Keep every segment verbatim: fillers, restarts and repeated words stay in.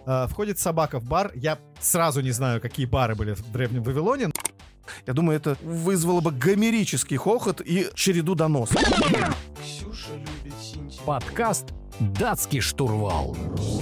Э, входит собака в бар. Я сразу не знаю, какие бары были в Древнем Вавилоне. Я думаю, это вызвало бы гомерический хохот и череду доносов. Ксюша любит синтез. Подкаст «Датский штурвал».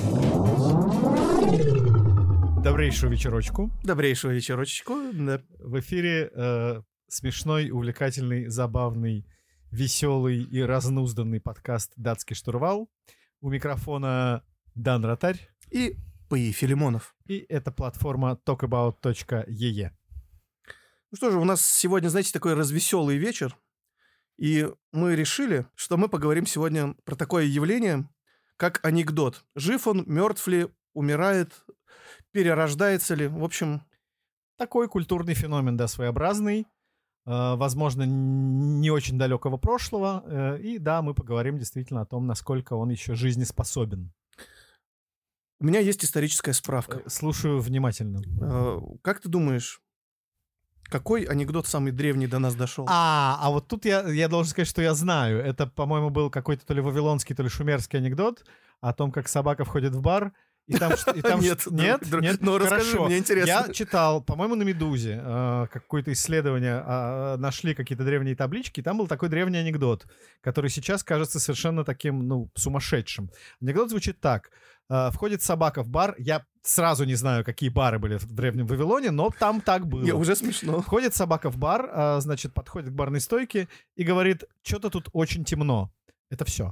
Добрейшую вечерочку. Добрейшего вечерочку. Да. В эфире э, смешной, увлекательный, забавный, веселый и разнузданный подкаст «Датский штурвал». У микрофона Дан Ротарь. И П.И. Филимонов. И это платформа talkabout точка и и. Ну что же, у нас сегодня, знаете, такой развеселый вечер. И мы решили, что мы поговорим сегодня про такое явление, как анекдот. Жив он, мертв ли, умирает, перерождается ли. В общем... Такой культурный феномен, да, своеобразный. Э, возможно, не очень далекого прошлого. Э, и да, мы поговорим действительно о том, насколько он еще жизнеспособен. У меня есть историческая справка. Э, слушаю внимательно. Э, как ты думаешь, какой анекдот самый древний до нас дошел? А, а вот тут я, я должен сказать, что я знаю. Это, по-моему, был какой-то то ли вавилонский, то ли шумерский анекдот о том, как собака входит в бар. И там, и там нет, нет, друг, нет, но хорошо. Расскажи, мне интересно. Я читал, по-моему, на «Медузе» э, какое-то исследование, э, нашли какие-то древние таблички, и там был такой древний анекдот, который сейчас кажется совершенно таким, ну, сумасшедшим. Анекдот звучит так. Э, входит собака в бар. Я сразу не знаю, какие бары были в Древнем Вавилоне, но там так было. Не, уже смешно. Входит собака в бар, э, значит, подходит к барной стойке и говорит: что-то тут очень темно. Это все.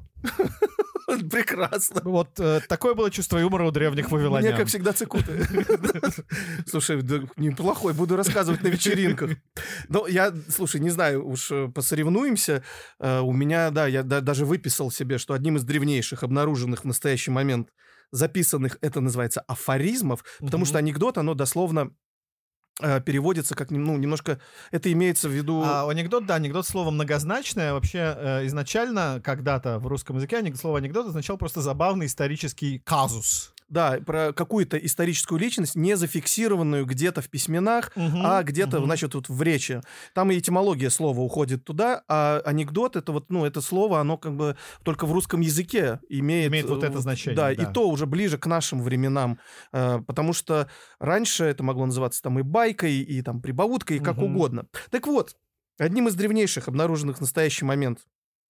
Прекрасно. Вот э, такое было чувство юмора у древних вавилонян. Мне, как всегда, цикуты. Слушай, да, неплохой, буду рассказывать на вечеринках. Но я, слушай, не знаю, уж посоревнуемся. Uh, у меня, да, я да, даже выписал себе, что одним из древнейших, обнаруженных в настоящий момент, записанных, это называется афоризмов, потому Мгм. что анекдот, оно дословно э, переводится как, ну, немножко... Это имеется в виду... А анекдот, да, анекдот слово многозначное. Вообще э, изначально, когда-то в русском языке анек- слово анекдот означало просто забавный исторический казус. Да, про какую-то историческую личность, не зафиксированную где-то в письменах, Мгм, а где-то, мгм. значит, вот в речи. Там и этимология слова уходит туда, а анекдот, это вот, ну, это слово, оно как бы только в русском языке имеет... Имеет вот это э, значение, Да, да. и то уже ближе к нашим временам, э, потому что раньше это могло называться там и байкой, и там прибауткой, и как Мгм. угодно. Так вот, одним из древнейших, обнаруженных в настоящий момент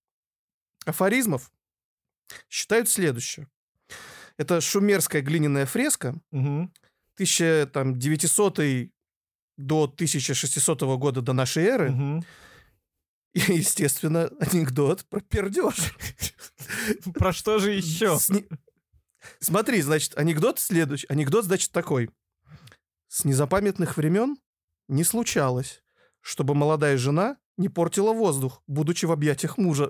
афоризмов считают следующее. Это шумерская глиняная фреска, Мгм. тысяча девятисотый до тысяча шестисотого года до нашей эры. Мгм. И, естественно, анекдот про пердеж. Про что же еще? С не- Смотри, значит, анекдот следующий. Анекдот, значит, такой. С незапамятных времен не случалось, чтобы молодая жена не портила воздух, будучи в объятиях мужа.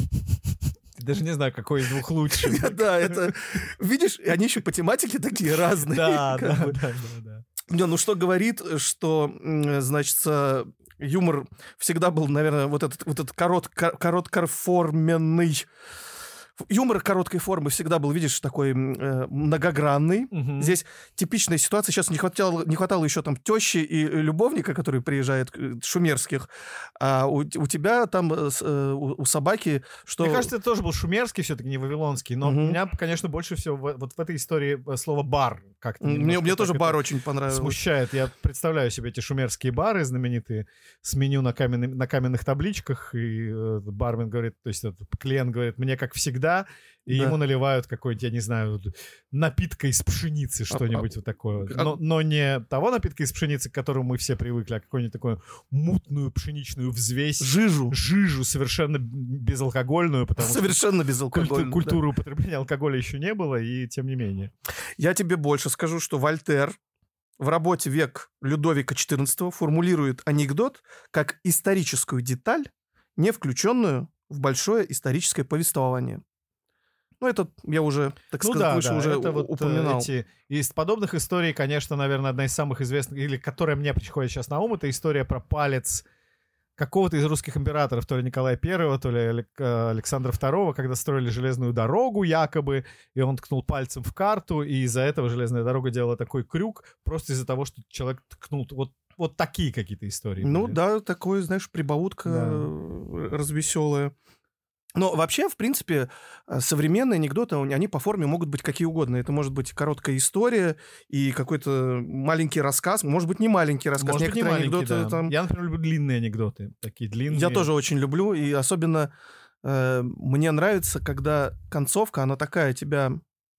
Даже не знаю, какой из двух лучше. Да, это... Видишь, они еще по тематике такие разные. Да, как да, бы. да, да, да. Не, ну что говорит, что, м, значит, э, юмор всегда был, наверное, вот этот, вот этот корот, кор- короткоформенный. Юмор короткой формы всегда был, видишь, такой м, э, многогранный. Мгм. Здесь типичная ситуация. Сейчас не хватало, не хватало еще там тещи и любовника, который приезжает, э, шумерских. А у, у тебя там, э, с- э, у, у собаки, что... Мне кажется, это тоже был шумерский, все-таки не вавилонский, но Мгм. меня, конечно, больше всего в- вот в этой истории э, слово «бар» как-то Мне, немножко мне тоже так бар это очень понравился. смущает. Я представляю себе эти шумерские бары знаменитые с меню на, каменный- на каменных табличках, и э, бармен говорит, то есть этот клиент говорит: мне как всегда, и Да. ему наливают какой-нибудь, я не знаю, напитка из пшеницы, что-нибудь вот такое. а- Но, но не того напитка из пшеницы, к которому мы все привыкли, а какую-нибудь такую мутную пшеничную взвесь, Жижу. жижу совершенно безалкогольную, потому что Совершенно культу- безалкогольно. культуры употребления алкоголя еще не было, и тем не менее. Я тебе больше скажу, что Вольтер в работе «Век Людовика четырнадцатого» формулирует анекдот как историческую деталь, не включенную в большое историческое повествование. Ну, это я уже, так Ну сказать, да, выше да, уже это у- вот э, упоминал. эти... Из подобных историй, конечно, наверное, одна из самых известных, или которая мне приходит сейчас на ум, это история про палец какого-то из русских императоров, то ли Николая Первого, то ли Алек- э, Александра Второго, когда строили железную дорогу якобы, и он ткнул пальцем в карту, и из-за этого железная дорога делала такой крюк, просто из-за того, что человек ткнул. Вот, вот такие какие-то истории Ну были. да, такое, знаешь, прибаутка Да. э, развеселая. Но вообще, в принципе, э, современные анекдоты, они они по форме могут быть какие угодно. Это может быть короткая история и какой-то маленький рассказ. Может быть, не маленький рассказ. Может быть, не Некоторые маленький, анекдоты да. там... Я, например, люблю длинные анекдоты. Такие длинные. Я тоже очень люблю. И особенно э, мне нравится, когда концовка, она такая тебя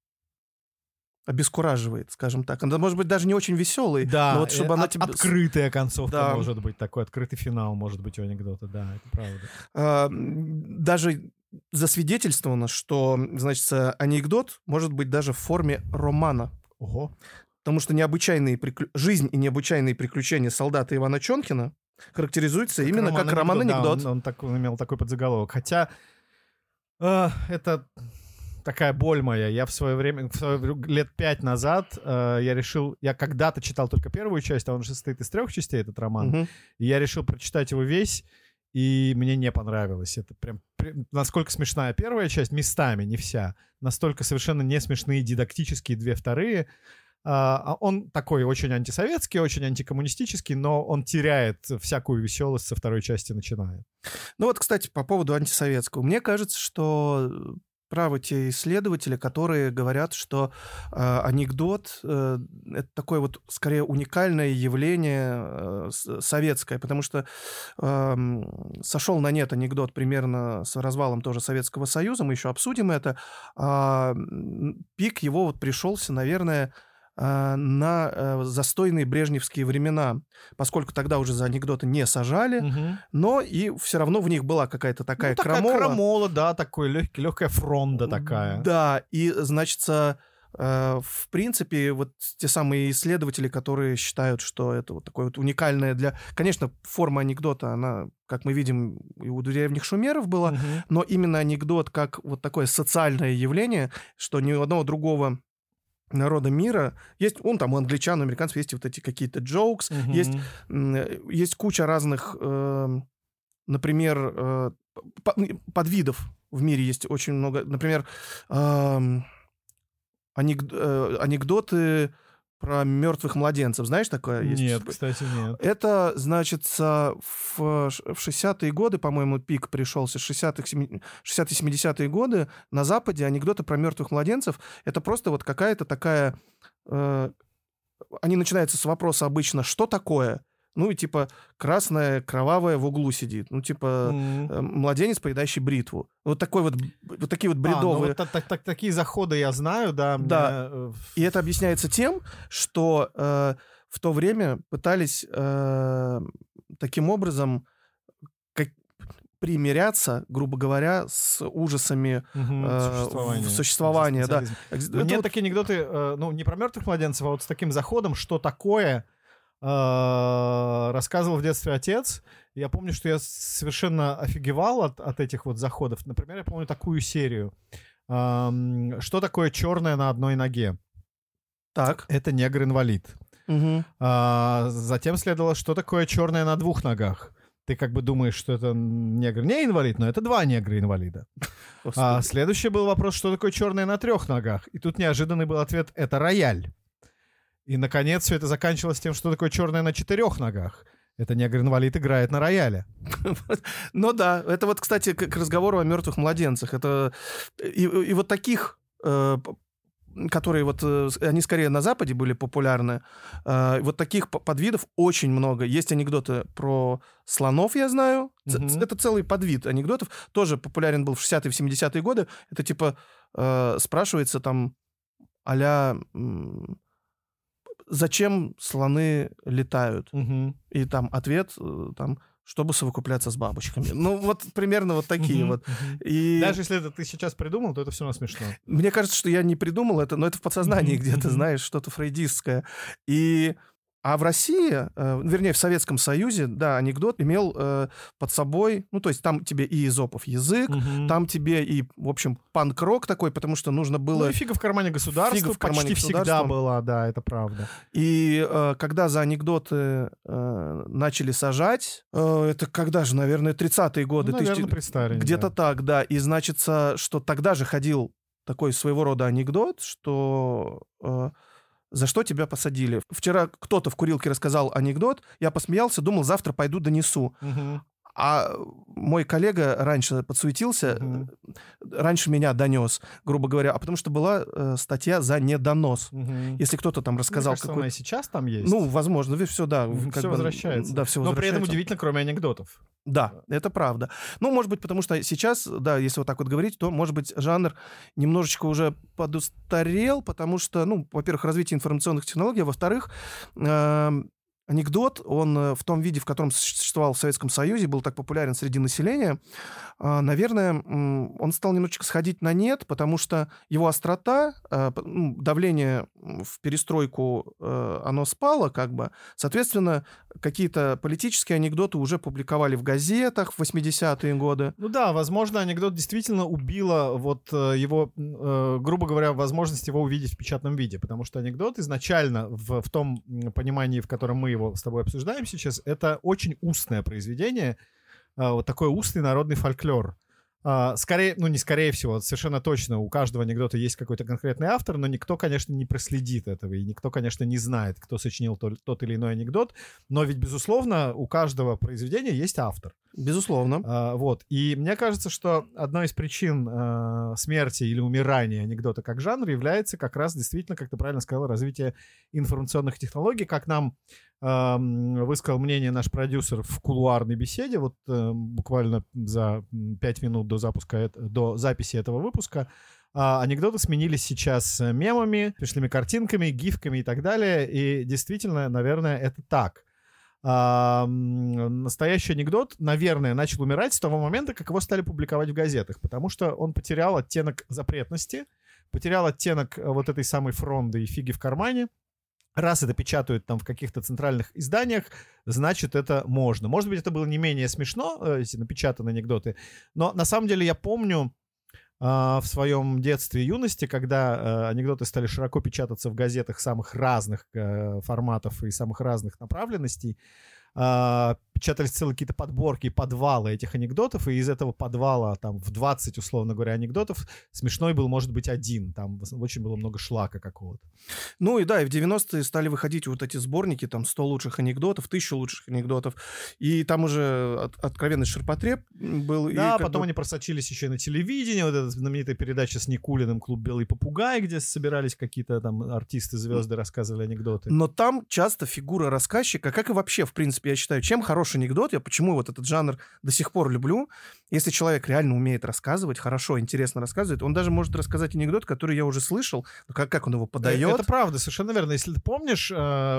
обескураживает, скажем так. Она может быть даже не очень веселой, Да, но вот чтобы э, она от- тебе... открытая концовка Да. может быть, такой открытый финал может быть у анекдота, да, это правда. А, м, даже засвидетельствовано, что, значит, э, анекдот может быть даже в форме романа. Ого. Потому что необычайные приклю- жизнь и необычайные приключения солдата Ивана Чонкина характеризуются именно как роман-анекдот. Да, он, он так- он имел такой подзаголовок. Хотя э, это такая боль моя. Я в свое время, в свое вре- лет пять назад, э, я решил, я когда-то читал только первую часть, а он же состоит из трех частей, этот роман, Мгм. и я решил прочитать его весь, и мне не понравилось. Это прям, при- насколько смешная первая часть, местами, не вся, настолько совершенно не смешные дидактические две вторые. А, а он такой очень антисоветский, очень антикоммунистический, но он теряет всякую веселость со второй части начиная. Ну вот, кстати, по поводу антисоветского. Мне кажется, что э, правы те исследователи, которые говорят, что э, анекдот э, это такое вот скорее уникальное явление э, с- советское, потому что эм, сошел на нет анекдот примерно с развалом тоже Советского Союза, мы еще обсудим это. А, м, пик его вот пришелся, наверное, э, на э, застойные брежневские времена, поскольку тогда уже за анекдоты не сажали, Мгм. но и все равно в них была какая-то такая Ну, такая крамола. крамола, да, такой легкий, легкая фронда такая. Да, и, значит, э, в принципе, вот те самые исследователи, которые считают, что это вот такое вот уникальное для... Конечно, форма анекдота, она, как мы видим, и у древних шумеров была, Мгм. но именно анекдот как вот такое социальное явление, что ни у одного другого народа мира есть, он там у англичан, у американцев есть вот эти какие-то jokes, Мгм. есть М, э, есть куча разных, эм, например, э, по- м, подвидов в мире есть очень много. Например, ам, анек- э, анекдоты про мертвых младенцев. Знаешь, такое есть? Нет, кстати, нет. Это, значит, в, ш- в шестидесятые годы, по-моему, пик пришелся, шестидесятые, семидесятые годы на Западе анекдоты про мертвых младенцев. Это просто вот какая-то такая... э, они начинаются с вопроса обычно «что такое?». Ну и типа красное, кровавое в углу сидит. Ну типа М. э, младенец, поедающий бритву. Вот такой вот, б- вот такие вот А, ну бредовые. вот так- так- так- такие заходы я знаю, да. мне, Да. э, И это объясняется тем, что э, в то время пытались э, таким образом как- примиряться, грубо говоря, с ужасами мгм, э, существования. в- существования, да. Социализм. Экс- Мне это вот- такие анекдоты, э, ну, не про мертвых младенцев, а вот с таким заходом, что такое, э, рассказывал в детстве отец. Я помню, что я совершенно офигевал от, от этих вот заходов. Например, я помню такую серию. Ам, Что такое черное на одной ноге? Так. Это негр-инвалид. Мгм. А, затем следовало, что такое черное на двух ногах. Ты как бы думаешь, что это негр не инвалид, но это два негра-инвалида. Господи. А следующий был вопрос, что такое черное на трех ногах. И тут неожиданный был ответ — это рояль. И, наконец, все это заканчивалось тем, что такое черное на четырех ногах. Это негр-инвалид играет на рояле. Ну да, это вот, кстати, к, к разговору о мертвых младенцах. Это и, и вот таких, э, п- которые вот, э, с- они скорее на Западе были популярны, э, вот таких п- подвидов очень много. Есть анекдоты про слонов, я знаю. Ц- Мгм. ц- Это целый подвид анекдотов. Тоже популярен был в шестидесятые, в семидесятые годы. Это типа э, спрашивается там а-ля м, зачем слоны летают? Мгм. И там ответ, э, там, чтобы совокупляться с бабочками. Ну, вот примерно вот такие Мгм. вот. Мгм. И Даже если это ты сейчас придумал, то это все равно смешно. мне кажется, что я не придумал это, но это в подсознании Мгм. где-то, Мгм. знаешь, что-то фрейдистское. И... А в России, э, вернее, в Советском Союзе, да, анекдот имел э, под собой, ну, то есть там тебе и Эзопов язык, Мгм. там тебе и, в общем, панк-рок такой, потому что нужно было... Ну и фига в кармане государства Фига в кармане почти всегда государства. была, да, это правда. И э, когда за анекдоты э, начали сажать, э, это когда же, наверное, тридцатые годы, Ну, наверное, тысячи- при Сталине, где-то да. так, да. И значится, что тогда же ходил такой своего рода анекдот, что э, за что тебя посадили. Вчера кто-то в курилке рассказал анекдот, я посмеялся, думал, завтра пойду донесу. Мгм. А мой коллега раньше подсуетился, Мгм. раньше меня донес, грубо говоря, а потому что была э, статья за недонос. Мгм. Если кто-то там Мне рассказал кажется, она и какой-то... сейчас там есть. Ну, возможно, все, да. Мгм, как всё бы, возвращается. Да, все Но при этом возвращается. удивительно, кроме анекдотов. Да, это правда. Ну, может быть, потому что сейчас, да, если вот так вот говорить, то, может быть, жанр немножечко уже подустарел, потому что, ну, во-первых, развитие информационных технологий, а во-вторых, эм, анекдот, он э, в том виде, в котором существовал в Советском Союзе, был так популярен среди населения, а, наверное, м, он стал немножечко сходить на нет, потому что его острота, э, п- ну, давление м, в перестройку, э, оно спало, как бы. Соответственно, какие-то политические анекдоты уже публиковали в газетах в восьмидесятые годы. Ну да, возможно, анекдот действительно убило вот э, его, э, грубо говоря, возможность его увидеть в печатном виде, потому что анекдот изначально в, в том м, понимании, в котором мы его с тобой обсуждаем сейчас, это очень устное произведение, э, вот такой устный народный фольклор. А, скорее, ну не скорее всего, совершенно точно, у каждого анекдота есть какой-то конкретный автор, но никто, конечно, не проследит этого, и никто, конечно, не знает, кто сочинил тот, тот или иной анекдот, но ведь, безусловно, у каждого произведения есть автор. Безусловно. А, вот. И мне кажется, что одной из причин э, смерти или умирания анекдота как жанра является как раз действительно, как ты правильно сказал, развитие информационных технологий, как нам э, высказал мнение наш продюсер в кулуарной беседе, вот э, буквально за пять минут до запуска, эт- до записи этого выпуска. А, анекдоты сменились сейчас мемами, смешными картинками, гифками и так далее. И действительно, наверное, это так. А, м, настоящий анекдот, наверное, начал умирать с того момента, как его стали публиковать в газетах, потому что он потерял оттенок запретности, потерял оттенок э, вот этой самой фронды и фиги в кармане. Раз это печатают там в каких-то центральных изданиях, значит, это можно. Может быть, это было не менее смешно, э, эти напечатанные анекдоты, но на самом деле я помню, а, в своем детстве и юности, когда э, анекдоты стали широко печататься в газетах самых разных э, форматов и самых разных направленностей, а, печатались целые какие-то подборки и подвалы этих анекдотов, и из этого подвала там в двадцать, условно говоря, анекдотов смешной был, может быть, один. Там в основном очень было много шлака какого-то. Ну и да, и в девяностые стали выходить вот эти сборники, там, сто лучших анекдотов, тысяча лучших анекдотов, и там уже от- откровенный ширпотреб был. и Да, как потом бы- они просочились еще и на телевидение, вот эта знаменитая передача с Никулиным «Клуб Белый попугай», где собирались какие-то там артисты, звезды, рассказывали анекдоты. Но там часто фигура рассказчика, как и вообще, в принципе, я считаю, чем хороший анекдот, я почему вот этот жанр до сих пор люблю, если человек реально умеет рассказывать, хорошо, интересно рассказывает, он даже может рассказать анекдот, который я уже слышал, но как, как он его подает. Это правда, совершенно верно. Если ты помнишь, э,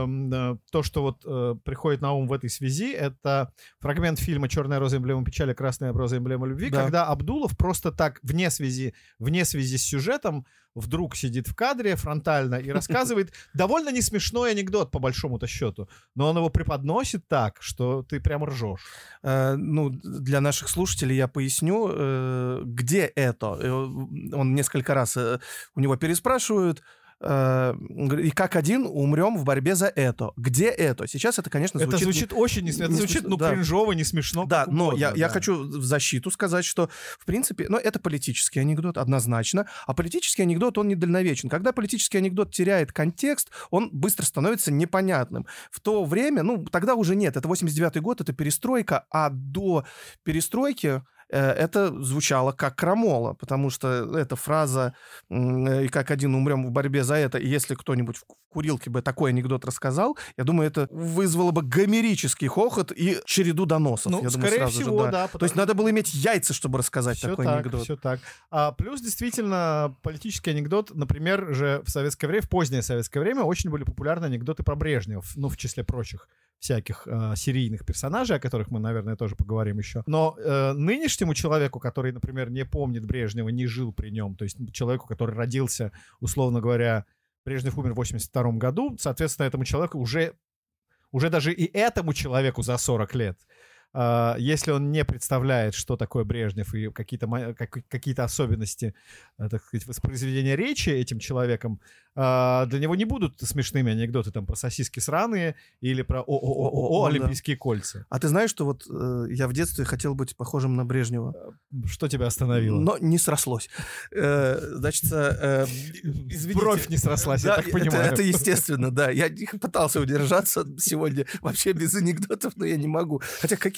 э, то, что вот э, приходит на ум в этой связи, это фрагмент фильма «Черная роза эмблема печали, красная роза эмблема любви», Да. когда Абдулов просто так, вне связи, вне связи с сюжетом, вдруг сидит в кадре фронтально и рассказывает довольно не смешной анекдот, по большому-то счету, но он его преподносит так, что ты прям ржешь. Э, ну, для наших слушателей я поясню, э, где это. Э, Он несколько раз э, у него переспрашивают, э, говорит, и как один умрем в борьбе за это. Где это? Сейчас это, конечно, звучит... Это звучит очень не смешно. Это не звучит, смешно, ну, да. кринжово, не смешно. Да, как но угодно, я, я да. хочу в защиту сказать, что, в принципе, ну, это политический анекдот, однозначно, а политический анекдот, он недальновечен. Когда политический анекдот теряет контекст, он быстро становится непонятным. В то время, ну, тогда уже нет, это восемьдесят девятый год, это перестройка, а до перестройки э, это звучало как крамола, потому что эта фраза м, э, «и как один умрем в борьбе за это», и если кто-нибудь в курилке бы такой анекдот рассказал, я думаю, это вызвало бы гомерический хохот и череду доносов. Ну, я думаю, скорее сразу же, всего, да. да. То есть надо было иметь яйца, чтобы рассказать Все такой так, анекдот. все так. А, плюс, действительно, политический анекдот, например, же в советское время, в позднее советское время очень были популярны анекдоты про Брежнева, ну, в числе прочих всяких э, серийных персонажей, о которых мы, наверное, тоже поговорим еще. Но э, нынешнему человеку, который, например, не помнит Брежнева, не жил при нем, то есть человеку, который родился, условно говоря, Брежнев умер в восемьдесят втором году, соответственно, этому человеку уже, уже даже и этому человеку за сорок лет, Uh, если он не представляет, что такое Брежнев и какие-то, мо- как- какие-то особенности, uh, так сказать, воспроизведения речи этим человеком, uh, для него не будут смешными анекдоты там про сосиски сраные или про о-о-о-о, О, да. олимпийские кольца. А ты знаешь, что вот э, я в детстве хотел быть похожим на Брежнева, Что тебя остановило? но не срослось. Э, Значит, э, извините. Бровь не срослась, я Да, так это- понимаю. Это естественно, да. Я пытался удержаться сегодня вообще без анекдотов, но я не могу. Хотя какие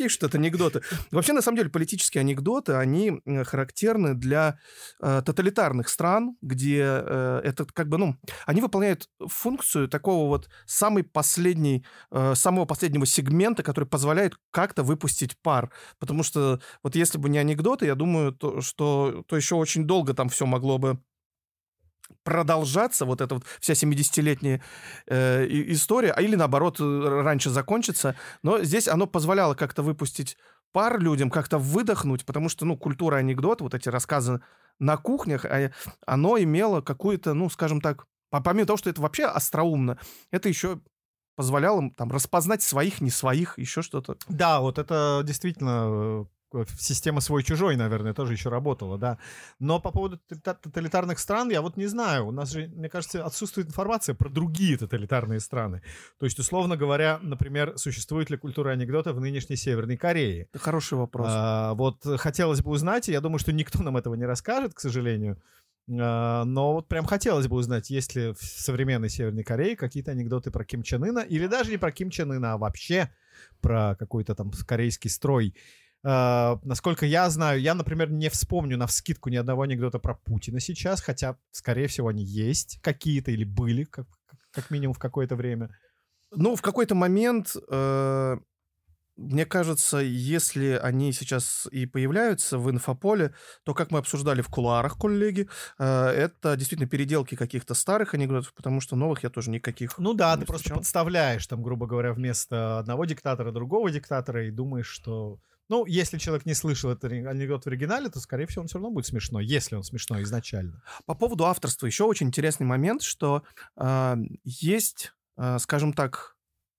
такие что-то анекдоты. Вообще, на самом деле, политические анекдоты, они э, характерны для э, тоталитарных стран, где э, это как бы, ну, они выполняют функцию такого вот самой последней, э, самого последнего сегмента, который позволяет как-то выпустить пар. Потому что вот если бы не анекдоты, я думаю, то, что то еще очень долго там все могло бы продолжаться, вот эта вот вся семидесятилетняя э, история, а или наоборот раньше закончится, но здесь оно позволяло как-то выпустить пар людям, как-то выдохнуть, потому что, ну, культура анекдота, вот эти рассказы на кухнях, а, оно имело какую-то, ну, скажем так, помимо того, что это вообще остроумно, это еще позволяло им там распознать своих, не своих, еще что-то. Да, вот это действительно система свой-чужой, наверное, тоже еще работала, да. Но по поводу тоталитарных стран я вот не знаю. У нас же, мне кажется, отсутствует информация про другие тоталитарные страны. То есть, условно говоря, например, существует ли культура анекдота в нынешней Северной Корее? Это хороший вопрос. А, вот хотелось бы узнать, и я думаю, что никто нам этого не расскажет, к сожалению. А, но вот прям хотелось бы узнать, есть ли в современной Северной Корее какие-то анекдоты про Ким Чен Ына, или даже не про Ким Чен Ына, а вообще про какой-то там корейский строй. Uh, насколько я знаю, я, например, не вспомню навскидку ни одного анекдота про Путина сейчас, хотя, скорее всего, они есть какие-то или были, как, как минимум, в какое-то время. Ну, в какой-то момент, э, мне кажется, если они сейчас и появляются в инфополе, то, как мы обсуждали в кулуарах, коллеги, э, это действительно переделки каких-то старых анекдотов, потому что новых я тоже никаких Ну да, не ты просто встречал. подставляешь, там, грубо говоря, вместо одного диктатора другого диктатора и думаешь, что... Ну, если человек не слышал этот анекдот в оригинале, то, скорее всего, он все равно будет смешной, если он смешной изначально. По поводу авторства еще очень интересный момент, что э, есть, э, скажем так,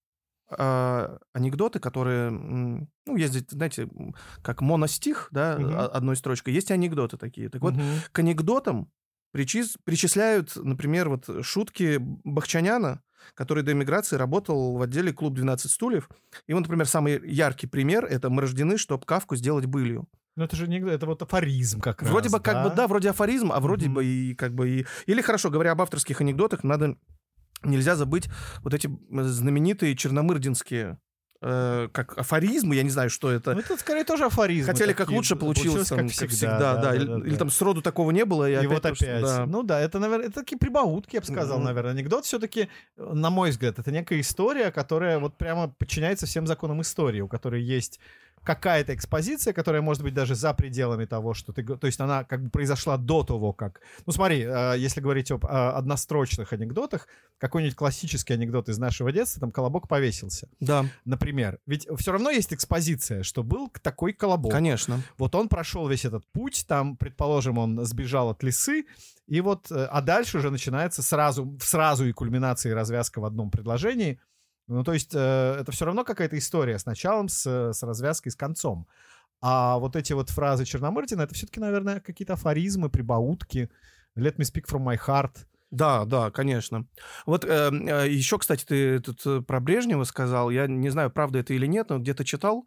э, анекдоты, которые, м, ну, есть, знаете, как моностих, да, Мгм. о- одной строчкой, есть и анекдоты такие. Так вот, Мгм. к анекдотам причис- причисляют, например, вот шутки Бахчаняна, который до эмиграции работал в отделе «Клуб двенадцать стульев». И вот, например, самый яркий пример — это «Мы рождены, чтоб Кафку сделать былью». Ну, это же не... Это вот афоризм как раз, Вроде бы как да? бы, да, вроде афоризм, а вроде Мгм. бы и как бы и... Или, хорошо, говоря об авторских анекдотах, надо... Нельзя забыть вот эти знаменитые черномырдинские э, как афоризмы, я не знаю, что это. Ну, это скорее тоже афоризм. Хотели как лучше, получилось, там, как всегда, да, или, или там сроду такого не было, и, И опять вот то, что- опять. да. Ну да, это, наверное, это такие прибаутки, я бы сказал, Мгм. наверное. Анекдот все-таки, на мой взгляд, это некая история, которая вот прямо подчиняется всем законам истории, у которой есть какая-то экспозиция, которая может быть даже за пределами того, что ты... г- То есть она как бы произошла до того, как... Ну смотри, э, если говорить об э, однострочных анекдотах, какой-нибудь классический анекдот из нашего детства, там «Колобок повесился», Да, например. Ведь все равно есть экспозиция, что был к- такой колобок. конечно. Вот он прошел весь этот путь, там, предположим, он сбежал от лисы, и вот, э, а дальше уже начинается сразу, сразу и кульминация, и развязка в одном предложении. Ну, то есть э, это все равно какая-то история с началом, с, с развязкой, с концом. А вот эти вот фразы Черномырдина, это все-таки, наверное, какие-то афоризмы, прибаутки. Let me speak from my heart. Да, да, конечно. Вот э, э, еще, кстати, ты тут э, про Брежнева сказал. Я не знаю, правда это или нет, но где-то читал.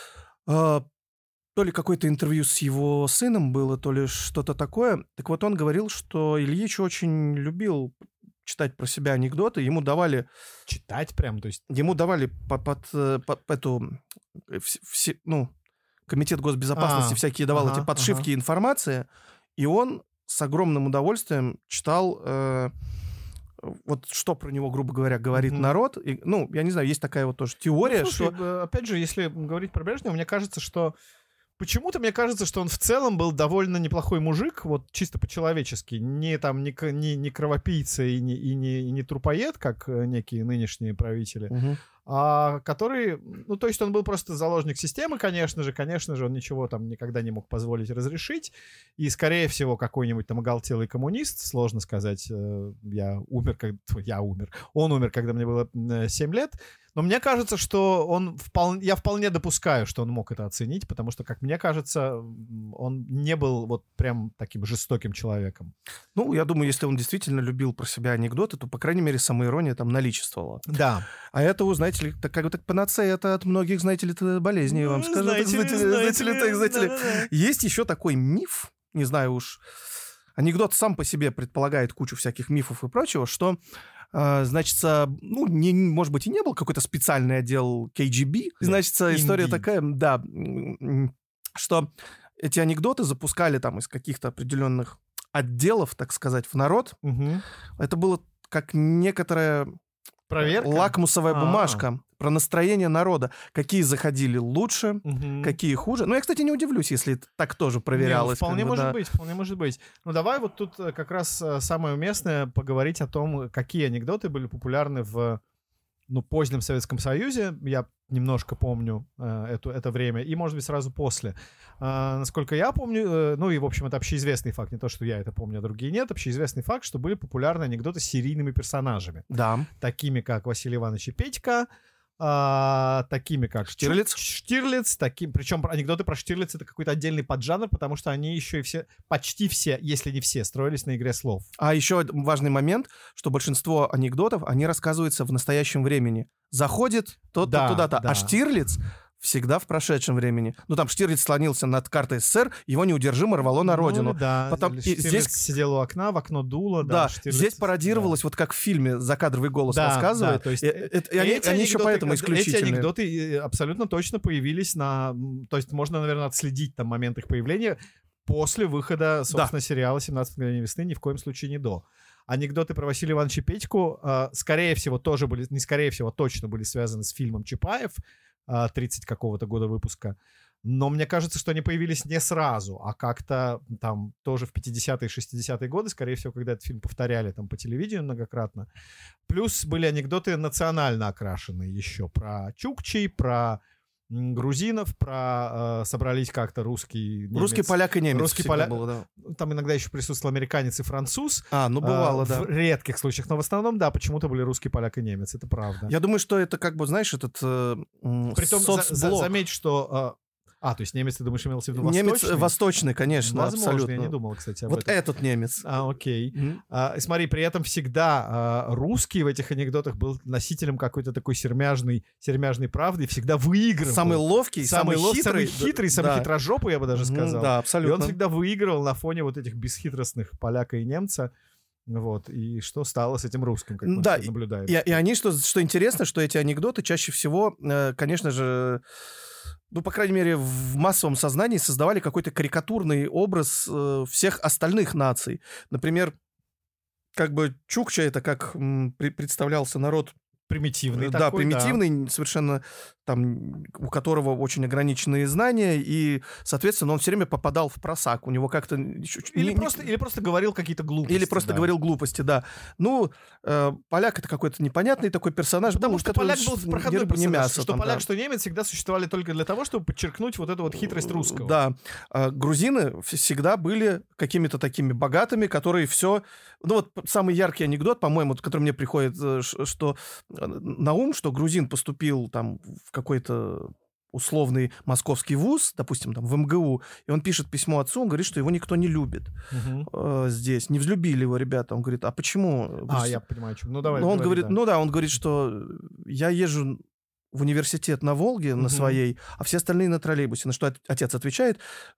Э, то ли какое-то интервью с его сыном было, то ли что-то такое. Так вот, он говорил, что Ильич очень любил читать про себя анекдоты. Ему давали, Читать прям, то есть... ему давали по- под, э, под эту, э, вс- все, ну, комитет госбезопасности А, всякие давал ага, эти подшивки ага. информации, и он с огромным удовольствием читал, э, вот что про него, грубо говоря, говорит Мгм. народ. И, ну, я не знаю, есть такая вот тоже теория, Ну, слушай, что... э, опять же, если говорить про Брежнева, мне кажется, что почему-то мне кажется, что он в целом был довольно неплохой мужик, вот чисто по-человечески, не там не, к- не, не кровопийца и не, и, не, и не трупоед, как э, некие нынешние правители, Мгм. а который, ну, то есть он был просто заложник системы, конечно же, конечно же, он ничего там никогда не мог позволить разрешить, и, скорее всего, какой-нибудь там оголтелый коммунист, сложно сказать, э, я умер, как... Тьфу, я умер, он умер, когда мне было семь лет, но мне кажется, что он вполне, я вполне допускаю, что он мог это оценить, потому что, как мне кажется, м, он не был вот прям таким жестоким человеком. Ну, я думаю, если он действительно любил про себя анекдоты, то, по крайней мере, самоирония там наличествовала. Да. А это, вы знаете ли, так, как бы так панацея это от многих, знаете ли, т- болезней, я вам скажу. Так, знаете ли, знаете ли, так, знаете ли. Есть еще такой миф, не знаю уж, анекдот сам по себе предполагает кучу всяких мифов и прочего, что А, значит, ну, не, может быть, и не был какой-то специальный отдел кей джи би. Значит, история такая, да, что эти анекдоты запускали там из каких-то определенных отделов, так сказать, в народ. Угу. Это было как некоторая Проверка? лакмусовая А-а-а. бумажка про настроение народа. Какие заходили лучше, Угу. какие хуже. Ну, я, кстати, не удивлюсь, если так тоже проверялось. Не, ну, вполне как бы, может да. быть, вполне может быть. Ну, давай вот тут э, как раз э, самое уместное поговорить о том, какие анекдоты были популярны в, ну, позднем Советском Союзе. Я немножко помню э, эту, это время, и, может быть, сразу после. Э, насколько я помню, э, ну, и, в общем, это общеизвестный факт, не то, что я это помню, а другие нет, общеизвестный факт, что были популярны анекдоты с серийными персонажами, Да. такими как Василий Иванович и Петька, а, такими как Штирлиц. Чу- Штирлиц, таким, причем анекдоты про Штирлиц это какой-то отдельный поджанр, потому что они еще и все, почти все, если не все, строились на игре слов. А еще важный момент, что большинство анекдотов, они рассказываются в настоящем времени. Заходит тот-то Да, туда-то, да. а Штирлиц всегда в прошедшем времени. Ну, там Штирлиц слонился над картой СССР, его неудержимо рвало на родину. Ну, да, Потом и Штирлиц здесь- сидел у окна, в окно дуло. Да, Да, Штирлиц- здесь пародировалось, да. вот как в фильме «Закадровый голос» Да, рассказывает. да, то есть, И, э, это- и они, Эти они еще анекдоты, поэтому как- исключительные. Эти анекдоты э, абсолютно точно появились на... м, То есть можно, наверное, отследить там момент их появления после выхода, собственно, сериала «семнадцать мгновений весны», ни в коем случае не до. Анекдоты про Василия Ивановича и Петьку, э, скорее всего, тоже были, не скорее всего, точно были связаны с фильмом «Чапаев», э, тридцать какого-то года выпуска. Но мне кажется, что они появились не сразу, а как-то там тоже в пятидесятые, шестидесятые годы, скорее всего, когда этот фильм повторяли там по телевидению многократно. Плюс были анекдоты национально окрашенные еще про чукчей, про м, грузинов, про э, собрались как-то русский, немец. Русский поляк и немец Русский всегда поляк. было, да. Там иногда еще присутствовал американец и француз. А, ну бывало, Э, да. В редких случаях, но в основном, да, почему-то были русский поляк и немец, это правда. Я думаю, что это как бы, знаешь, этот э, м, Притом, за- за- соцблок. заметь, что... э, А, то есть немец, ты думаешь, имелся в виду Немец восточный? восточный, конечно, Возможно, абсолютно. я не думал, кстати, об Вот этом. этот немец. А, окей. Мгм. А, и смотри, при этом всегда а, русский в этих анекдотах был носителем какой-то такой сермяжной, сермяжной правды и всегда выигрывал. Самый ловкий, самый, самый, лов- хитрый. самый хитрый, самый да. хитрожопый, я бы даже Мгм, сказал. Да, И абсолютно. он всегда выигрывал на фоне вот этих бесхитростных поляка и немца. Вот. И что стало с этим русским, как мы Да, теперь наблюдаем. И, и они, что, что интересно, что эти анекдоты чаще всего, э, конечно же, ну, по крайней мере, в массовом сознании создавали какой-то карикатурный образ э, всех остальных наций. Например, как бы чукча — это как м, при- представлялся народ, Примитивный да, такой, примитивный, совершенно там, у которого очень ограниченные знания, и, соответственно, он все время попадал в просак. У него как-то... еще- Или, не- не- просто, или просто говорил какие-то глупости. Или просто да. говорил глупости, да. Ну, э, поляк — это какой-то непонятный такой персонаж. Потому был, что который поляк был ш- проходной не рыба, не персонаж, мясо что там, поляк, да. что немец всегда существовали только для того, чтобы подчеркнуть вот эту вот хитрость русского. Да. А грузины вс- всегда были какими-то такими богатыми, которые все... Ну вот п- самый яркий анекдот, по-моему, вот, который мне приходит, э, ш- что э, на ум, что грузин поступил там в какой-то условный московский вуз, допустим, там в эм гэ у, и он пишет письмо отцу, он говорит, что его никто не любит Мгм. э, здесь, не взлюбили его ребята. Он говорит, а почему? А, Говорит, я понимаю, о чем. Ну, давай. ну, он говори, говорит, да. ну да, он говорит, что я езжу в университет на Волге, Мгм. на своей, а все остальные на троллейбусе. На что от- отец отвечает,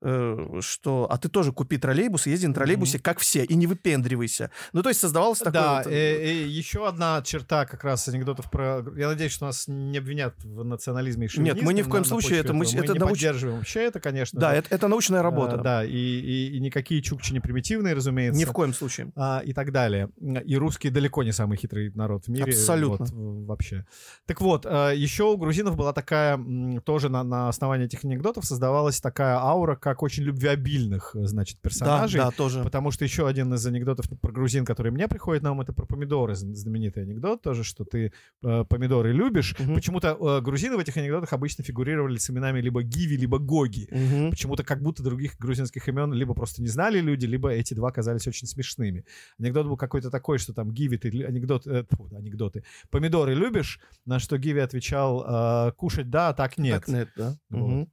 э, что а ты тоже купи троллейбус и езди на троллейбусе, как все, и не выпендривайся. Ну, то есть создавалось такое... Да, вот, э, э, еще одна черта как раз анекдотов про... Я надеюсь, что нас не обвинят в национализме и шовинизме. Нет, мы ни в коем на- на случае, почве это мы- этого. это не науч- поддерживаем вообще это, конечно. да, же. это, это научная работа. А, да, и, и- и никакие чукчи не примитивные, разумеется. Ни в коем случае. А, и так далее. И русские далеко не самый хитрый народ в мире. Абсолютно. Вот, в- вообще. Так вот, а, еще у грузинов была такая, м, тоже на, на основании этих анекдотов создавалась такая аура, как очень любвеобильных, значит, Да, персонажей. да, тоже. Потому что еще один из анекдотов про грузин, который мне приходит на ум, это про помидоры. Зн- Знаменитый анекдот тоже, что ты э, помидоры любишь. Мгм. Почему-то э, грузины в этих анекдотах обычно фигурировали с именами либо Гиви, либо Гоги. Мгм. Почему-то как будто других грузинских имен либо просто не знали люди, либо эти два казались очень смешными. Анекдот был какой-то такой, что там Гиви, ты лю- анекдот, э, тьфу, анекдоты. Помидоры любишь? На что Гиви отвечал, э, кушать да, а так нет. Так, нет, да. Вот. Мгм.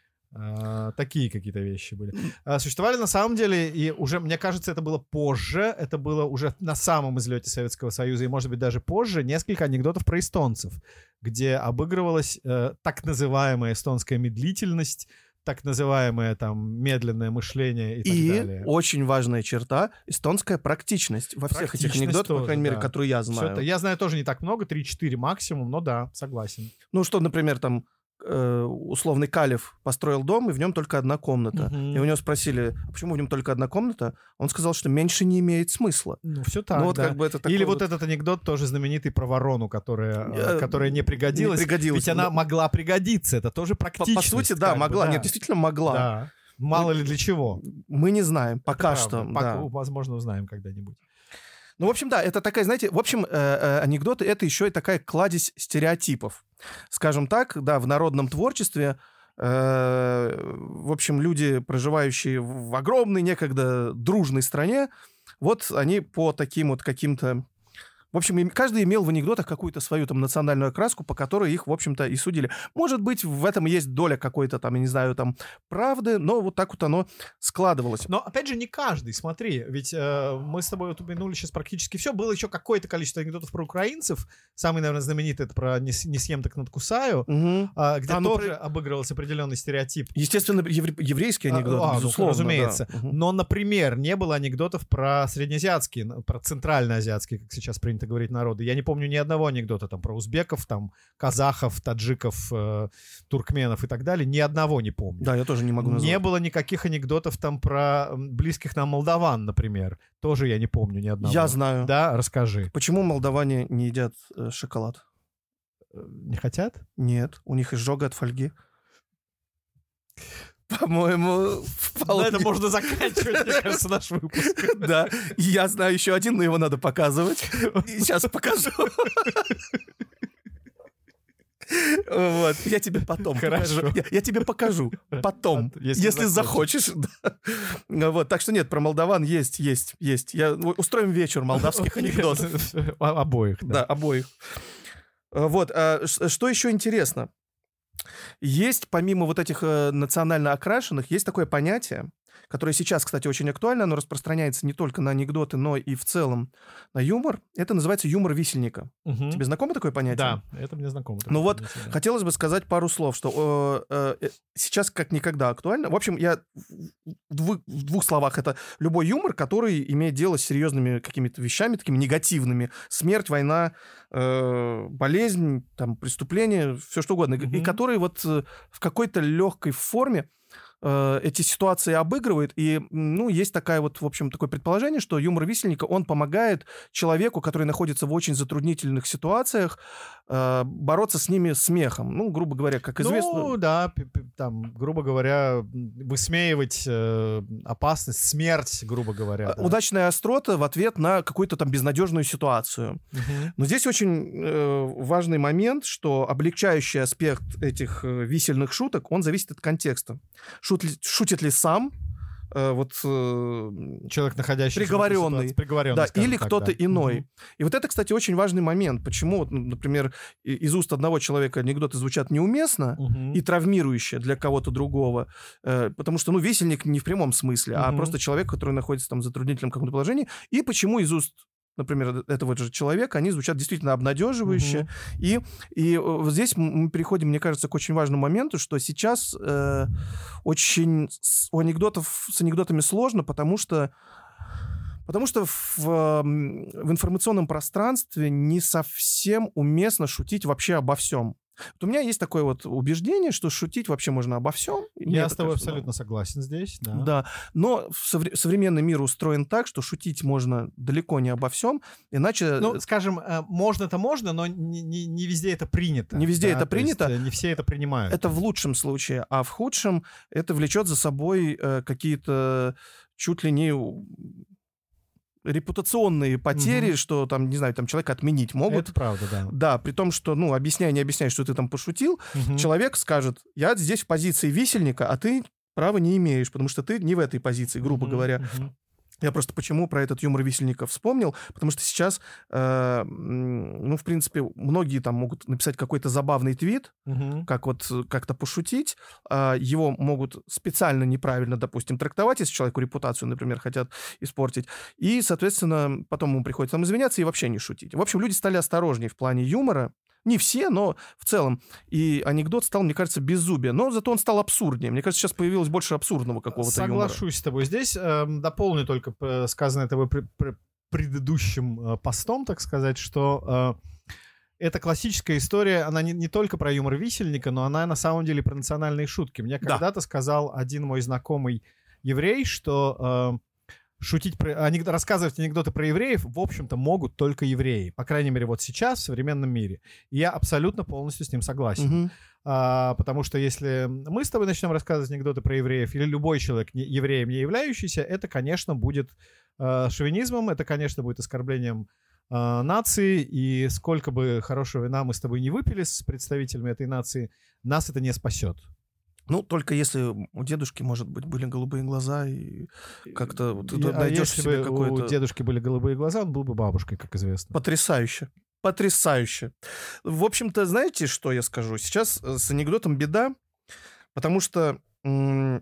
А, такие какие-то вещи были. А, существовали на самом деле, и уже, мне кажется, это было позже, это было уже на самом излете Советского Союза, и, может быть, даже позже, несколько анекдотов про эстонцев, где обыгрывалась э, так называемая эстонская медлительность, так называемое там медленное мышление и, И так далее. очень важная черта — эстонская практичность во всех этих Практичность анекдотах, по тоже, крайней мере, да. которые я знаю. Что-то- я знаю тоже не так много, три-четыре максимум, но да, согласен. Ну, что, например, там э, условный Калев построил дом, и в нем только одна комната. Мгм. И у него спросили, а почему в нем только одна комната? Он сказал, что меньше не имеет смысла. Ну, все так, ну, вот да. как бы это такой Или вот вот этот анекдот тоже знаменитый про ворону, которая, э, Э, которая не пригодилась. не пригодилась, Ведь она да. могла пригодиться, это тоже По, практичность. по сути, да, как бы, могла. да. Нет, действительно могла. Да. Мало ли для чего. Мы не знаем пока Правда. что. Пока- да. Возможно, узнаем когда-нибудь. Ну, в общем, да, это такая, знаете, в общем, э, э, анекдоты — это еще и такая кладезь стереотипов. Скажем так, да, в народном творчестве, э, в общем, люди, проживающие в огромной, некогда дружной стране, вот они по таким вот каким-то... В общем, им- каждый имел в анекдотах какую-то свою там национальную окраску, по которой их, в общем-то, и судили. Может быть, в этом есть доля какой-то там, я не знаю, там, правды, но вот так вот оно складывалось. Но, опять же, не каждый, смотри, ведь э, мы с тобой вот упомянули сейчас практически все. Было еще какое-то количество анекдотов про украинцев. Самый, наверное, знаменитый — это про «Не, с- не съем, так надкусаю», Мгм. а, где А, ну, тоже обыгрывался определенный стереотип. Естественно, евре- еврейский анекдот, А, а, ну, безусловно. разумеется. да. Мгм. Но, например, не было анекдотов про среднеазиатские, н- про центральноазиатские, как сейчас принято говорить, народы. Я не помню ни одного анекдота там про узбеков, там казахов, таджиков, э, туркменов и так далее. Ни одного не помню. Да, я тоже не могу назвать. Не было никаких анекдотов там про м, близких нам молдаван, например. Тоже я не помню ни одного. Я знаю. Да, расскажи. Почему молдаване не едят э, шоколад? Э, Не хотят? Нет, у них изжога от фольги. По-моему, вполне. На это можно заканчивать, мне кажется, наш выпуск. Да, я знаю еще один, но его надо показывать. И сейчас покажу. Вот, я тебе потом Хорошо. покажу. Я, я тебе покажу потом, Если если, захочешь. захочешь. да. Вот, так что нет, про молдаван есть, есть, есть. Я, устроим вечер молдавских анекдотов. О- Обоих, Да, да. обоих. Э, Вот, а ш- что еще интересно? Есть, помимо вот этих э, национально окрашенных, есть такое понятие, которое сейчас, кстати, очень актуально, оно распространяется не только на анекдоты, но и в целом на юмор. Это называется юмор висельника. Мгм. Тебе знакомо такое понятие? Да, это мне знакомо. Ну вот, понятие, да. хотелось бы сказать пару слов, что э, э, сейчас как никогда актуально. В общем, я в двух, в двух словах, это любой юмор, который имеет дело с серьезными какими-то вещами, такими негативными. Смерть, война, э, болезнь, там, преступление, все что угодно. И Мгм. который вот э, в какой-то легкой форме э, эти ситуации обыгрывает. И, м, ну, есть такая вот, в общем, такое предположение, что юмор висельника, он помогает человеку, который находится в очень затруднительных ситуациях, э, бороться с ними смехом. Ну, грубо говоря, как известно... Ну, да, п- п- там, грубо говоря, м, высмеивать э, опасность, смерть, грубо говоря. да. Удачная острота в ответ на какую-то там безнадежную ситуацию. Мгм. Но здесь очень э, важный момент, что облегчающий аспект этих э, висельных шуток, он зависит от контекста. Шут ли- шутит ли сам э, вот э, Человек, находящийся Приговоренный. в этой ситуации, приговоренный, да, скажем или так, кто-то да. иной. Мгм. И вот это, кстати, очень важный момент. Почему, вот, ну, например, и- из уст одного человека анекдоты звучат неуместно Мгм. и травмирующе для кого-то другого, э, потому что, ну, весельник не в прямом смысле, а Мгм. просто человек, который находится там в затруднительном каком-то положении. И почему из уст, например, этого же человека, они звучат действительно обнадеживающе. Мгм. И, и э, вот здесь м- мы переходим, мне кажется, к очень важному моменту, что сейчас э, очень с- у анекдотов с анекдотами сложно, потому что Потому что в, м, в информационном пространстве не совсем уместно шутить вообще обо всем. Вот у меня есть такое вот убеждение, что шутить вообще можно обо всем. И мне Я это с тобой кажется, да. абсолютно согласен здесь, да. Да, но в совре- современный мир устроен так, что шутить можно далеко не обо всем, иначе... Ну, скажем, э, можно-то можно, но не, не- не везде это принято. Не везде это то есть, принято. э, не все это принимают. Это в лучшем случае, а в худшем это влечет за собой э, какие-то чуть ли не у- репутационные потери, Мгм. что там, не знаю, там человека отменить могут. Это правда, да. Да, при том, что, ну, объясняй, не объясняй, что ты там пошутил, Мгм. человек скажет, я здесь в позиции висельника, а ты права не имеешь, потому что ты не в этой позиции, грубо Мгм, говоря. мгм. Я просто почему про этот юмор висельника вспомнил, потому что сейчас, э, м, ну, в принципе, многие там могут написать какой-то забавный твит, Мгм. как вот э, как-то пошутить, а, его могут специально неправильно, допустим, трактовать, если человеку репутацию, например, хотят испортить, и, соответственно, потом ему приходится там извиняться и вообще не шутить. В общем, люди стали осторожнее в плане юмора, Не все, но в целом. И анекдот стал, мне кажется, беззубие. Но зато он стал абсурднее. Мне кажется, сейчас появилось больше абсурдного какого-то Соглашусь юмора. с тобой. Здесь э, дополню только э, сказанное тобой при, при, предыдущим э, постом, так сказать, что э, эта классическая история, она не, не только про юмор висельника, но она на самом деле про национальные шутки. Мне Да. когда-то сказал один мой знакомый еврей, что... Э, Шутить про, анек... рассказывать анекдоты про евреев, в общем-то, могут только евреи. По крайней мере, вот сейчас, в современном мире. И я абсолютно полностью с ним согласен. Мгм. А, потому что если мы с тобой начнем рассказывать анекдоты про евреев, или любой человек, не, евреем не являющийся, это, конечно, будет э, шовинизмом, это, конечно, будет оскорблением э, нации, и сколько бы хорошего вина мы с тобой не выпили с представителями этой нации, нас это не спасет. Ну, только если у дедушки, может быть, были голубые глаза, и как-то вот ты И- а найдешь если себе бы какое-то... у дедушки были голубые глаза, он был бы бабушкой, как известно. Потрясающе. Потрясающе. В общем-то, знаете, что я скажу? Сейчас э, с анекдотом беда, потому что м,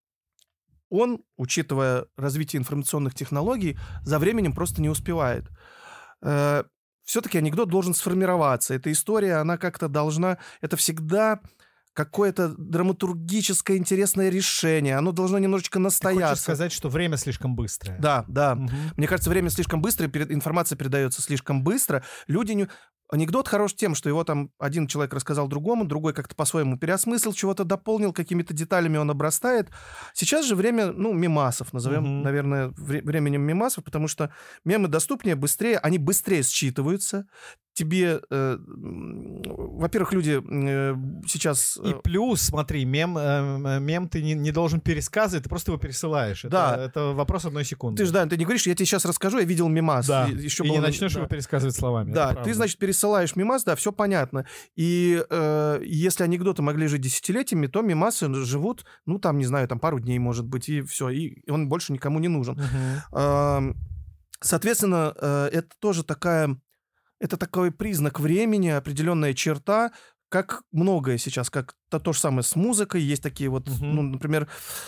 он, учитывая развитие информационных технологий, за временем просто не успевает. Э, все-таки анекдот должен сформироваться. Эта история, она как-то должна... Это всегда... какое-то драматургическое интересное решение. Оно должно немножечко Ты хочешь настояться. сказать, что время слишком быстрое? Да, да. Мгм. Мне кажется, время слишком быстро, перед- информация передается слишком быстро. Люди не... Анекдот хорош тем, что его там один человек рассказал другому, другой как-то по-своему переосмыслил, чего-то дополнил, какими-то деталями он обрастает. Сейчас же время, ну, мемасов, назовем, Мгм. наверное, вре- временем мемасов, потому что мемы доступнее, быстрее, они быстрее считываются. Тебе, э, м, во-первых, люди э, сейчас... И э, плюс, смотри, мем, э, мем ты не, не должен пересказывать, ты просто его пересылаешь. Это, Да. это вопрос одной секунды. Ты же, да, ты не говоришь, я тебе сейчас расскажу, я видел мемас. Да. И, еще И было- не начнешь да. его пересказывать словами. это Да, правда. ты, значит, пересылаешь мемас, да, все понятно. И э, если анекдоты могли жить десятилетиями, то мемасы живут, ну, там, не знаю, там пару дней, может быть, и все, и он больше никому не нужен. Мгм. Эм, Соответственно, э, это тоже такая, это такой признак времени, определенная черта, как многое сейчас, как то, то же самое с музыкой, есть такие вот, Мгм. ну, например,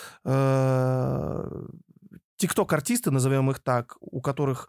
э, тикток-артисты, назовем их так, у которых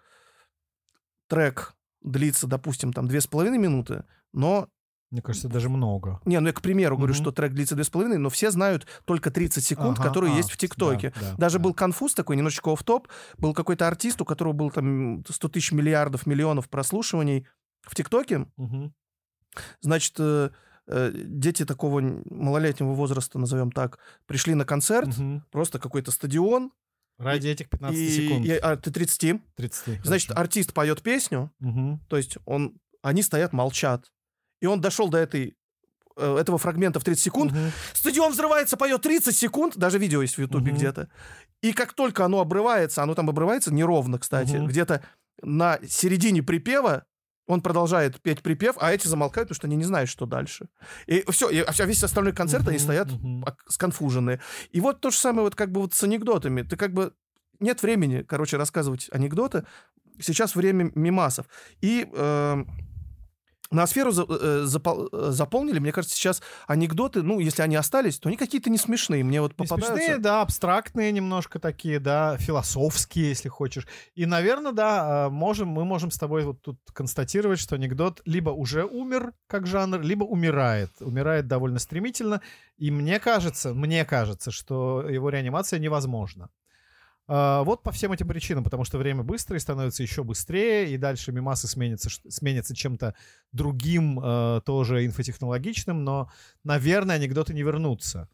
трек длится, допустим, там две с половиной минуты, но... Мне кажется, даже много. Не, ну я, к примеру, говорю, Мгм. что трек длится две с половиной, но все знают только тридцать секунд, Ага, которые а, есть в ТикТоке. да, да, Даже да. был конфуз такой, немножечко офф-топ. Был какой-то артист, у которого было там сто тысяч миллиардов, миллионов прослушиваний в ТикТоке. Мгм. Значит, э, э, дети такого н- малолетнего возраста, назовем так, пришли на концерт, Мгм. просто какой-то стадион. Ради этих пятнадцати и, секунд. и- а, ты тридцать. тридцать. Значит, хорошо. артист поет песню, Мгм. то есть он, они стоят, молчат. И он дошел до этой, э, этого фрагмента в тридцать секунд. Мгм. Стадион взрывается, поет тридцать секунд. Даже видео есть в Ютубе Мгм. где-то. И как только оно обрывается, оно там обрывается неровно, кстати, Мгм. где-то на середине припева он продолжает петь припев, а эти замолкают, потому что они не знают, что дальше. И все, и а весь остальной концерт, они Мгм, стоят мгм. ак- сконфуженные. И вот то же самое вот как бы вот с анекдотами. Ты как бы... Нет времени, короче, рассказывать анекдоты. Сейчас время мемасов. И... э, ноосферу за- э, запол- э, заполнили, мне кажется, сейчас анекдоты, ну, если они остались, то они какие-то не смешные. Мне вот Не попадаются... смешные, да, абстрактные немножко такие, да, философские, если хочешь. И, наверное, да, а, можем, мы можем с тобой вот тут констатировать, что анекдот либо уже умер как жанр, либо умирает. Умирает довольно стремительно. И мне кажется, мне кажется, что его реанимация невозможна. А, Вот по всем этим причинам, потому что время быстрое становится еще быстрее, и дальше мемасы сменятся, ш- сменятся чем-то другим, э, тоже инфотехнологичным, но, наверное, анекдоты не вернутся.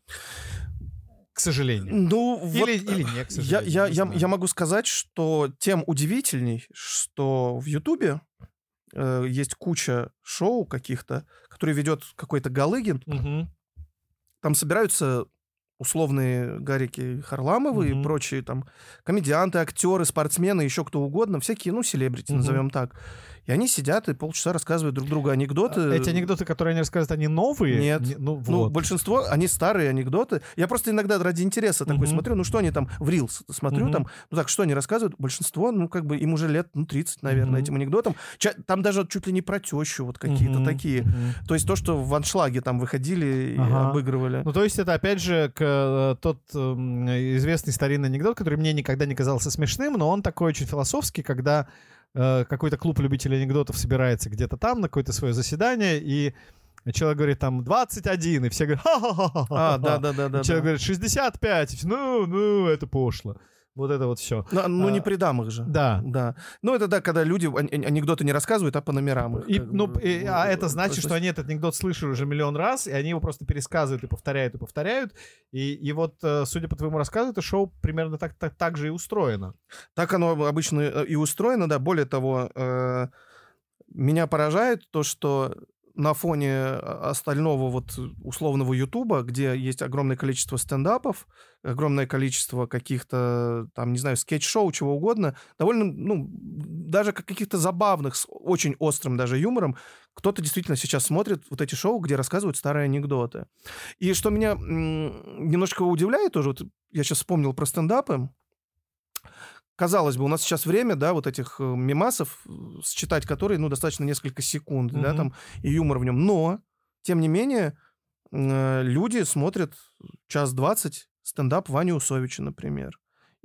К сожалению. Ну, вот, Или, или не, к я, сожалению. я, не я, знаю. я могу сказать, что тем удивительней, что в Ютубе э, есть куча шоу каких-то, которые ведет какой-то Галыгин. Мгм. Там собираются условные Гарики Харламовы Мгм. и прочие там комедианты, актеры, спортсмены, еще кто угодно, всякие, ну, селебрити, Мгм. назовем так. И они сидят и полчаса рассказывают друг другу анекдоты. Эти анекдоты, которые они рассказывают, они новые? Нет. Не- ну, Ну, вот. большинство, они старые анекдоты. Я просто иногда ради интереса такой Мгм. смотрю, ну, что они там, в Reels смотрю Мгм. там, ну, так, что они рассказывают? Большинство, ну, как бы, им уже лет, ну, тридцать, наверное, Мгм. этим анекдотам. Ча- Там даже чуть ли не про тещу вот какие-то Мгм. такие. Мгм. То есть то, что в аншлаге там выходили и Ага. обыгрывали. Ну, то есть это, опять же, к, э, тот эм, известный старинный анекдот, который мне никогда не казался смешным, но он такой очень философский, когда э, какой-то клуб любителей анекдотов собирается где-то там на какое-то свое заседание, и человек говорит там двадцать один, и все говорят ха-ха-ха-ха. А, да-да-да. Человек говорит шестьдесят пять, ну, ну, это пошло. Вот это вот все. Ну, ну А, не при дамах же. Да. Да. Ну, это да, когда люди ан- анекдоты не рассказывают, а по номерам. их, И, как ну, бы, и- а это значит, что они этот анекдот слышали уже миллион раз, и они его просто пересказывают и повторяют, и повторяют. И, и вот, э, судя по твоему рассказу, это шоу примерно так, так, так же и устроено. Так оно обычно и устроено, да. Более того, э, меня поражает то, что на фоне остального вот условного Ютуба, где есть огромное количество стендапов, огромное количество каких-то, там, не знаю, скетч-шоу, чего угодно, довольно, ну, даже как каких-то забавных, с очень острым даже юмором, кто-то действительно сейчас смотрит вот эти шоу, где рассказывают старые анекдоты. И что меня м, немножко удивляет тоже, вот я сейчас вспомнил про стендапы. Казалось бы, у нас сейчас время, да, вот этих э, мемасов, э, считать которые, ну, достаточно несколько секунд, да, Мгм. там, и юмор в нем. Но, тем не менее, э, люди смотрят час двадцать стендап Вани Усовича, например.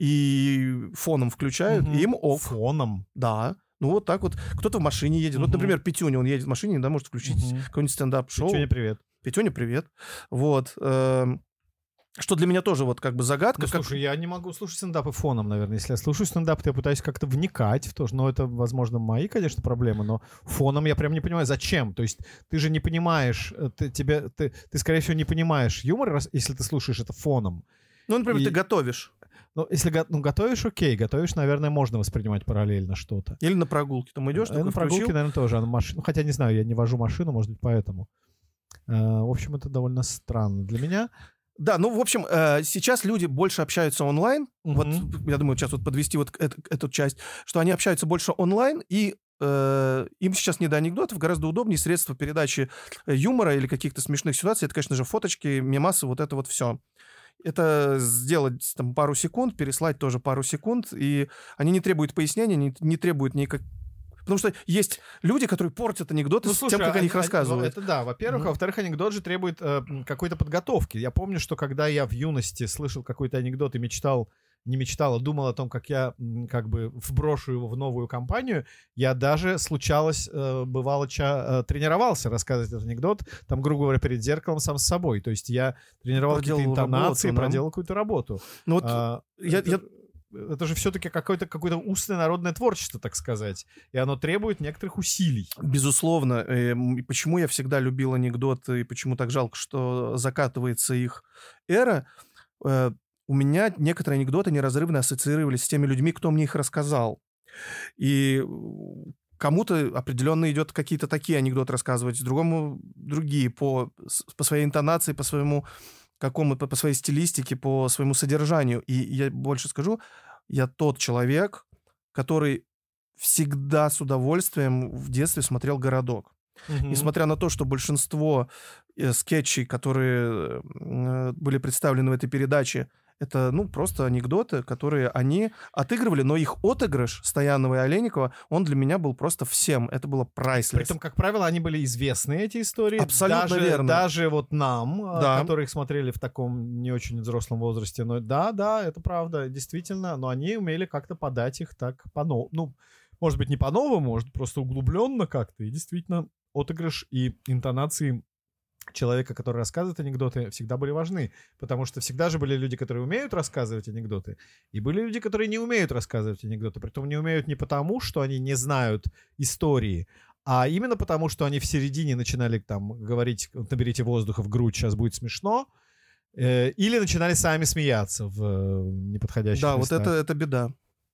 И фоном включают, Мгм. и им ок. Фоном. Да. Ну, вот так вот. Кто-то в машине едет. Вот, Мгм. например, Петюня, он едет в машине, да, может включить Мгм. какой-нибудь стендап-шоу. Петюня, привет. Петюня, привет. Вот. эм, Что для меня тоже вот как бы загадка. Ну, как- слушай, я не могу слушать стендапы фоном, наверное. Если я слушаю стендап, то я пытаюсь как-то вникать в то, что, ну, это, возможно, мои, конечно, проблемы, но фоном я прям не понимаю, зачем. То есть ты же не понимаешь, э, ты, тебе, ты, ты скорее всего, не понимаешь юмор, раз- если ты слушаешь это фоном. Ну, например, и- ты готовишь. Ну, если го- ну, готовишь, окей, готовишь, наверное, можно воспринимать параллельно что-то. Или на прогулке. Там идешь, Э, такой на прогулке, включил. наверное, тоже. А на маш- Ну, хотя, не знаю, я не вожу машину, может быть, поэтому. Э, В общем, это довольно странно для меня. Да, ну, в общем, э, сейчас люди больше общаются онлайн. Вот, Мгм. я думаю, сейчас вот подвести вот эт- эту часть, что они общаются больше онлайн, и э, им сейчас не до анекдотов, гораздо удобнее средства передачи э, юмора или каких-то смешных ситуаций. Это, конечно же, фоточки, мемасы, вот это вот все. Это сделать там пару секунд, переслать тоже пару секунд, и они не требуют пояснения, не, не требуют никак... Потому что есть люди, которые портят анекдоты Ну, с слушай, тем, как а- они их а- рассказывают. Это да, во-первых. Мгм. А во-вторых, анекдот же требует э, м, какой-то подготовки. Я помню, что когда я в юности слышал какой-то анекдот и мечтал, не мечтал, а думал о том, как я м, как бы вброшу его в новую компанию, я даже случалось, э, бывало, ча- э, тренировался рассказывать этот анекдот, там, грубо говоря, перед зеркалом сам с собой. То есть я тренировал какие-то Проделал интонации, работу, да. проделал какую-то работу. Ну, вот А, я- это, я- это же все-таки какое-то, какое-то устное народное творчество, так сказать. И оно требует некоторых усилий. Безусловно. Эм, и почему я всегда любил анекдоты, и почему так жалко, что закатывается их эра. Э, У меня некоторые анекдоты неразрывно ассоциировались с теми людьми, кто мне их рассказал. И э, кому-то определенно идет какие-то такие анекдоты рассказывать, другому другие по, с- по своей интонации, по своему какому по, по своей стилистике, по своему содержанию. И я больше скажу, я тот человек, который всегда с удовольствием в детстве смотрел «Городок». Мгм. Несмотря на то, что большинство э, скетчей, которые э, были представлены в этой передаче, это, ну, просто анекдоты, которые они отыгрывали, но их отыгрыш Стоянова и Олейникова, он для меня был просто всем. Это было прайслесс. Притом, как правило, они были известны, эти истории. Абсолютно даже, верно. Даже вот нам, а, Да. которые их смотрели в таком не очень взрослом возрасте. Но да, да, это правда, действительно. Но они умели как-то подать их так по-новому. Ну, может быть, не по-новому, может, просто углубленно как-то. И действительно, отыгрыш и интонации человека, который рассказывает анекдоты, всегда были важны. Потому что всегда же были люди, которые умеют рассказывать анекдоты, и были люди, которые не умеют рассказывать анекдоты. Притом не умеют не потому, что они не знают истории, а именно потому, что они в середине начинали там говорить: вот, наберите воздуха в грудь, сейчас будет смешно, э, или начинали сами смеяться в э, неподходящих Да, вот местах. это, это беда.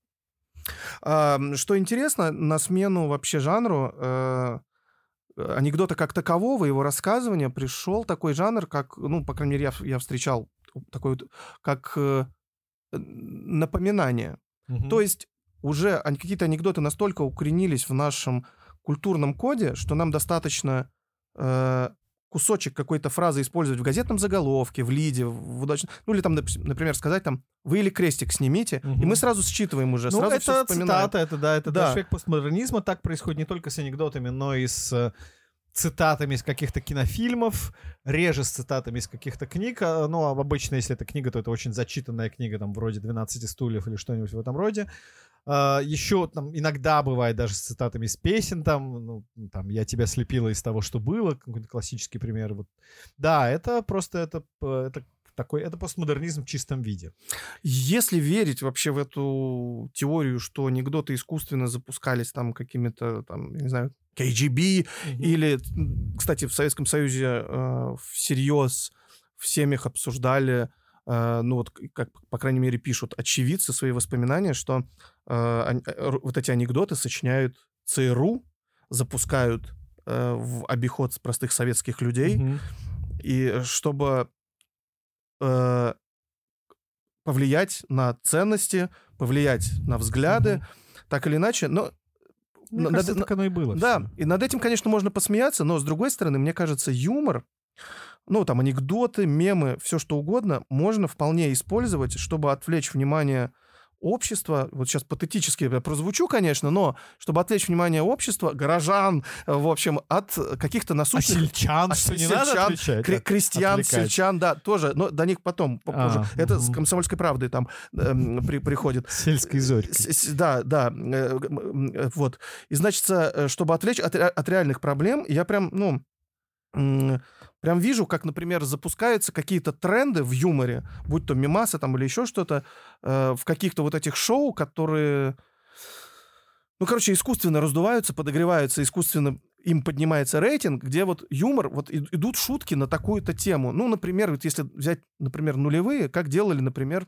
А, что интересно, на смену вообще жанру э, анекдота как такового, его рассказывания, пришел такой жанр, как, ну, по крайней мере, я, я встречал такой вот, как э, напоминание. Мгм. То есть уже ан- какие-то анекдоты настолько укоренились в нашем культурном коде, что нам достаточно э, кусочек какой-то фразы использовать в газетном заголовке, в лиде, в удачном... Ну, или там, нап- например, сказать там «Вы или крестик снимите», и Мгм. мы сразу считываем уже, Ну, сразу всё это вспоминаем. цитата, это да, это Да. даже век постмодернизма. Так происходит не только с анекдотами, но и с э, цитатами из каких-то кинофильмов, реже с цитатами из каких-то книг. А, Ну, а обычно, если это книга, то это очень зачитанная книга, там, вроде «двенадцати стульев» или что-нибудь в этом роде. Uh, еще там иногда бывает даже с цитатами из песен, там, ну, там «Я тебя слепила из того, что было», какой-то классический пример. Вот. Да, это просто это, это, такой, это постмодернизм в чистом виде. Если верить вообще в эту теорию, что анекдоты искусственно запускались там какими-то, там, я не знаю, кей джи би, mm-hmm. или, кстати, в Советском Союзе э, всерьез в семьях обсуждали, Uh, ну вот, как, по крайней мере, пишут очевидцы свои воспоминания, что uh, uh, вот эти анекдоты сочиняют ЦРУ, запускают uh, в обиход простых советских людей, mm-hmm. и чтобы uh, повлиять на ценности, повлиять на взгляды, mm-hmm. так или иначе, но... Мне над, кажется, так оно и было. Да, все. И над этим, конечно, можно посмеяться, но, с другой стороны, мне кажется, юмор... Ну, там, анекдоты, мемы, все что угодно можно вполне использовать, чтобы отвлечь внимание общества. Вот сейчас патетически я прозвучу, конечно, но чтобы отвлечь внимание общества, горожан, в общем, от каких-то насущных... А сельчан, а, что сельчан, не надо отвечать? Кре- крестьян, отвлекать. сельчан, да, тоже, но до них потом, попозже. А, Это угу. с «Комсомольской правдой» там э, при, приходит. Сельской зорькой. Да, да, э, э, вот. И, значит, чтобы отвлечь от, от реальных проблем, я прям, ну... Прям вижу, как, например, запускаются какие-то тренды в юморе, будь то мемасы там или еще что-то, э, в каких-то вот этих шоу, которые, ну, короче, искусственно раздуваются, подогреваются, искусственно им поднимается рейтинг, где вот юмор, вот идут шутки на такую-то тему. Ну, например, вот если взять, например, нулевые, как делали, например,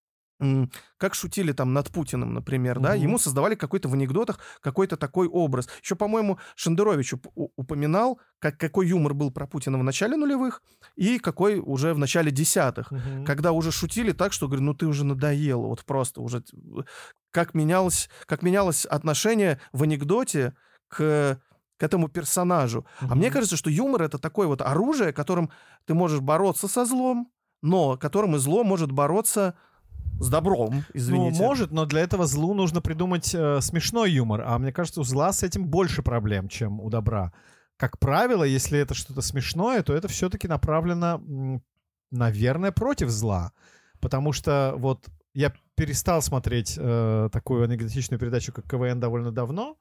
как шутили там над Путиным, например, угу. да, ему создавали какой-то в анекдотах какой-то такой образ. Еще, по-моему, Шендерович уп- упоминал, как, какой юмор был про Путина в начале нулевых и какой уже в начале десятых, угу. когда уже шутили так, что, говорю, ну ты уже надоел, вот просто уже... Как менялось, как менялось отношение в анекдоте к... к этому персонажу. Mm-hmm. А мне кажется, что юмор — это такое вот оружие, которым ты можешь бороться со злом, но которым и зло может бороться с добром, извините. Ну, может, но для этого злу нужно придумать э, смешной юмор. А мне кажется, у зла с этим больше проблем, чем у добра. Как правило, если это что-то смешное, то это все-таки направлено, наверное, против зла. Потому что вот я перестал смотреть э, такую анекдотичную передачу, как КВН, довольно давно.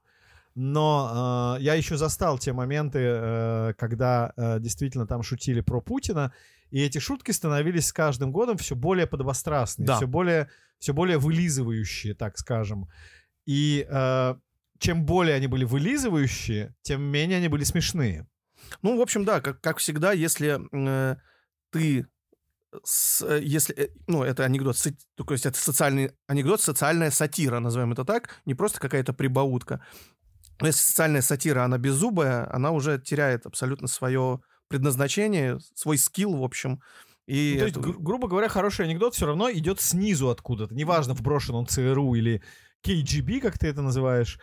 Но э, я еще застал те моменты, э, когда э, действительно там шутили про Путина, и эти шутки становились с каждым годом все более подобострастные, да. все более, все более вылизывающие, так скажем. И э, чем более они были вылизывающие, тем менее они были смешные. Ну, в общем, да, как, как всегда, если э, ты... С, если, ну, это анекдот, то есть это социальный анекдот, социальная сатира, назовем это так, не просто какая-то прибаутка. Но если социальная сатира, она беззубая, она уже теряет абсолютно свое предназначение, свой скилл, в общем. И ну, то есть, гру- грубо говоря, хороший анекдот все равно идет снизу откуда-то. Неважно, вброшен он ЦРУ или кей джи би, как ты это называешь.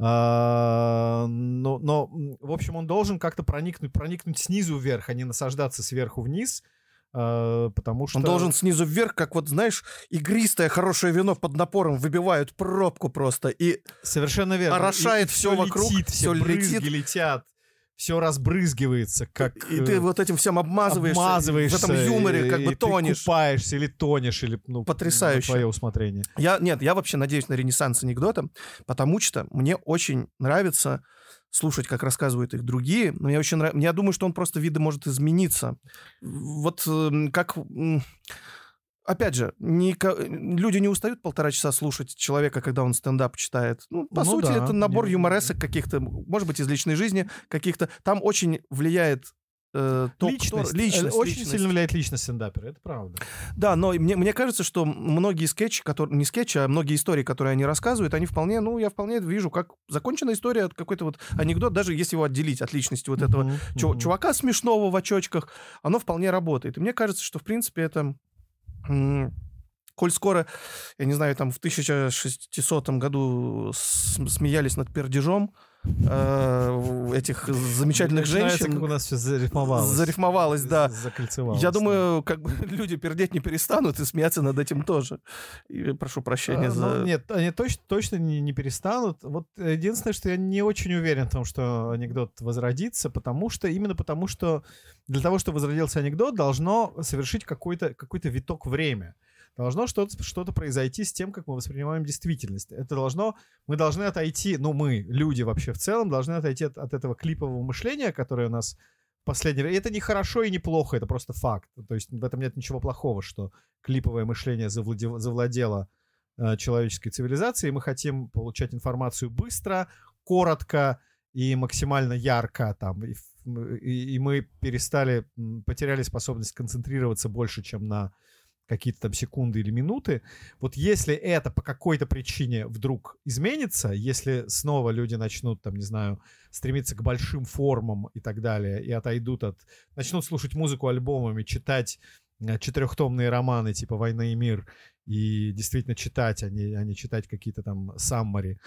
А, но, но, в общем, он должен как-то проникнуть, проникнуть снизу вверх, а не насаждаться сверху вниз. Uh, потому что... Он должен снизу вверх, как вот, знаешь, игристое хорошее вино под напором выбивают пробку просто и совершенно верно. орошает и, все, все вокруг, летит, все, все брызги летит. летят, все разбрызгивается, как... И, и ты вот этим всем обмазываешься, обмазываешься в этом юморе как бы тонешь. Ты купаешься или тонешь, или, ну, потрясающе. На твое усмотрение. Я, нет, я вообще надеюсь на ренессанс анекдота, потому что мне очень нравится слушать, как рассказывают их другие. Но мне очень нравится. Я думаю, что он просто, видно, может измениться. Вот как... Опять же, не... люди не устают полтора часа слушать человека, когда он стендап читает. Ну, по ну, сути, да. это набор не... юморесок каких-то, может быть, из личной жизни каких-то. Там очень влияет э, то, личность. Кто... личность. Очень личность. сильно влияет личность стендапера, это правда. Да, но мне, мне кажется, что многие скетчи, которые... Не скетчи, а многие истории, которые они рассказывают, они вполне... Ну, я вполне вижу, как законченная история, какой-то вот анекдот, даже если его отделить от личности вот этого uh-huh, чу- uh-huh. чувака смешного в очочках, оно вполне работает. И мне кажется, что, в принципе, это... М- коль скоро, я не знаю, там в тысяча шестисотом году с- смеялись над пердежом, этих замечательных женщин. Как у нас все зарифмовалось. Зарифмовалось, да. Закольцевалось. Я думаю, как бы люди пердеть не перестанут и смеяться над этим тоже. И прошу прощения а, за... Ну, нет, они точно, точно не, не перестанут. Вот единственное, что я не очень уверен в том, что анекдот возродится, потому что, именно потому что для того, чтобы возродился анекдот, должно совершить какой-то, какой-то виток время. Должно что-то, что-то произойти с тем, как мы воспринимаем действительность. Это должно... Мы должны отойти... Ну, мы, люди вообще в целом, должны отойти от, от этого клипового мышления, которое у нас в последнее время... Это не хорошо и не плохо, это просто факт. То есть в этом нет ничего плохого, что клиповое мышление завладело, завладело э, человеческой цивилизацией, и мы хотим получать информацию быстро, коротко и максимально ярко. Там, и, и, и мы перестали, потеряли способность концентрироваться больше, чем на какие-то там секунды или минуты. Вот если это по какой-то причине вдруг изменится, если снова люди начнут, там, не знаю, стремиться к большим формам и так далее, и отойдут от... Начнут слушать музыку альбомами, читать четырехтомные романы типа «Война и мир», и действительно читать, а не, а не читать какие-то там саммари,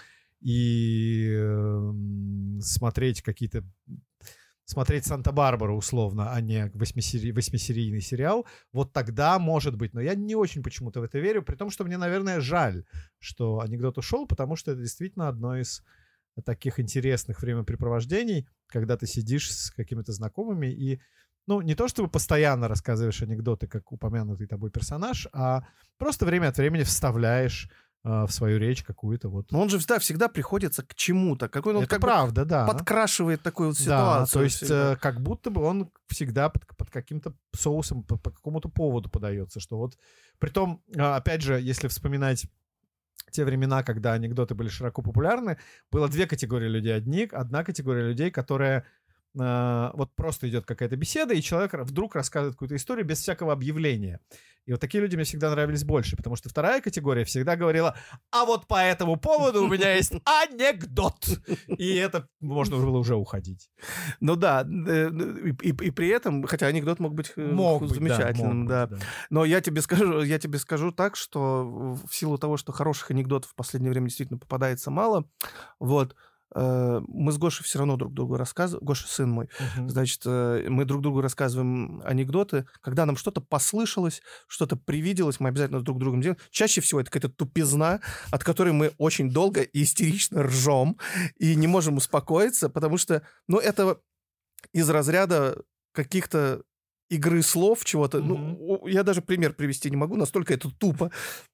и э, смотреть какие-то... смотреть «Санта-Барбару» условно, а не восьмисери... восьмисерийный сериал, вот тогда может быть. Но я не очень почему-то в это верю, при том, что мне, наверное, жаль, что анекдот ушел, потому что это действительно одно из таких интересных времяпрепровождений, когда ты сидишь с какими-то знакомыми и, ну, не то чтобы постоянно рассказываешь анекдоты, как упомянутый тобой персонаж, а просто время от времени вставляешь в свою речь какую-то вот... Но он же всегда, всегда приходится к чему-то. Какой он Это как правда, бы да. подкрашивает такую вот Да, ситуацию. то есть всегда. э, как будто бы он всегда под, под каким-то соусом, по, по какому-то поводу подается. Что вот... Притом, э, опять же, если вспоминать те времена, когда анекдоты были широко популярны, было две категории людей. Одни, одна категория людей, которая... Uh, вот просто идет какая-то беседа, и человек вдруг рассказывает какую-то историю без всякого объявления. И вот такие люди мне всегда нравились больше, потому что вторая категория всегда говорила: а вот по этому поводу у меня есть анекдот. И это можно было уже уходить. Ну да, и, и, и при этом, хотя анекдот мог быть мог замечательным, быть, да, мог да. Быть, да. Но я тебе скажу, я тебе скажу так, что в силу того, что хороших анекдотов в последнее время действительно попадается мало, вот, мы с Гошей все равно друг другу рассказываем. Гоша сын мой. Uh-huh. Значит, мы друг другу рассказываем анекдоты. Когда нам что-то послышалось, что-то привиделось, мы обязательно с друг другом делаем. Чаще всего это какая-то тупизна, от которой мы очень долго и истерично ржем и не можем успокоиться, потому что, ну, это из разряда каких-то игры слов, чего-то. Uh-huh. Ну, я даже пример привести не могу, настолько это тупо.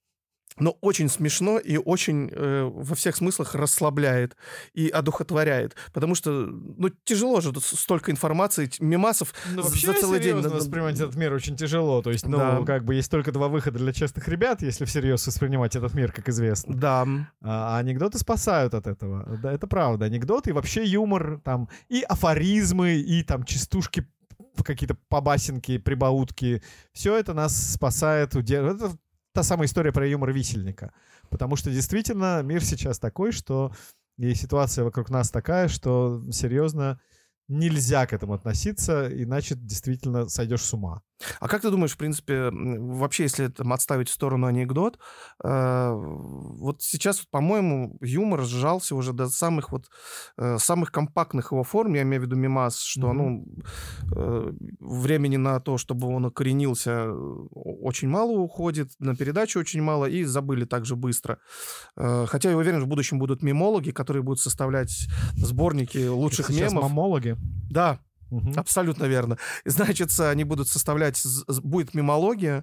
Но очень смешно и очень э, во всех смыслах расслабляет и одухотворяет. Потому что, ну, тяжело же, тут столько информации, мемасов ну, за, вообще, за целый день. Вообще, воспринимать этот мир очень тяжело. То есть, ну, да. как бы есть только два выхода для честных ребят, если всерьез воспринимать этот мир, как известно. Да. А, а анекдоты спасают от этого. Да, это правда. Анекдоты и вообще юмор, там, и афоризмы, и там частушки, какие-то побасенки, прибаутки. Все это нас спасает, удерживает. Это та самая история про юмор висельника. Потому что действительно мир сейчас такой, что и ситуация вокруг нас такая, что серьезно нельзя к этому относиться, иначе действительно сойдешь с ума. А как ты думаешь, в принципе, вообще, если там отставить в сторону анекдот, э, вот сейчас, по-моему, юмор сжался уже до самых вот э, самых компактных его форм, я имею в виду мемас, что, mm-hmm. ну, э, времени на то, чтобы он укоренился, очень мало уходит, на передачу очень мало, и забыли так же быстро. Э, хотя я уверен, в будущем будут мемологи, которые будут составлять сборники лучших это сейчас мемов. мамологи? Да. Угу. Абсолютно верно. Значит, они будут составлять, будет мемология,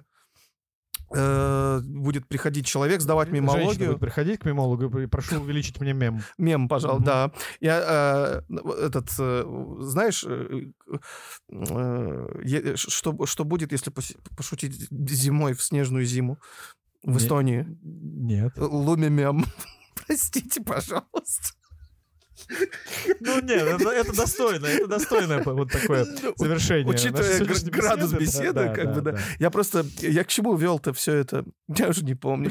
э, будет приходить человек, сдавать мемологию. Женщина будет приходить к мемологу и прошу увеличить мне мем. Мем, пожалуйста, угу. да. Я, э, этот, э, знаешь, э, э, что, что будет, если пошутить зимой в снежную зиму в Не, Эстонии? Нет. Луми-мем. Простите, пожалуйста. Ну нет, это, это достойно, это достойное вот такое завершение. Учитывая градус беседы, беседы да, как да, бы, да. да. Я просто, я к чему вел-то все это? Я уже не помню.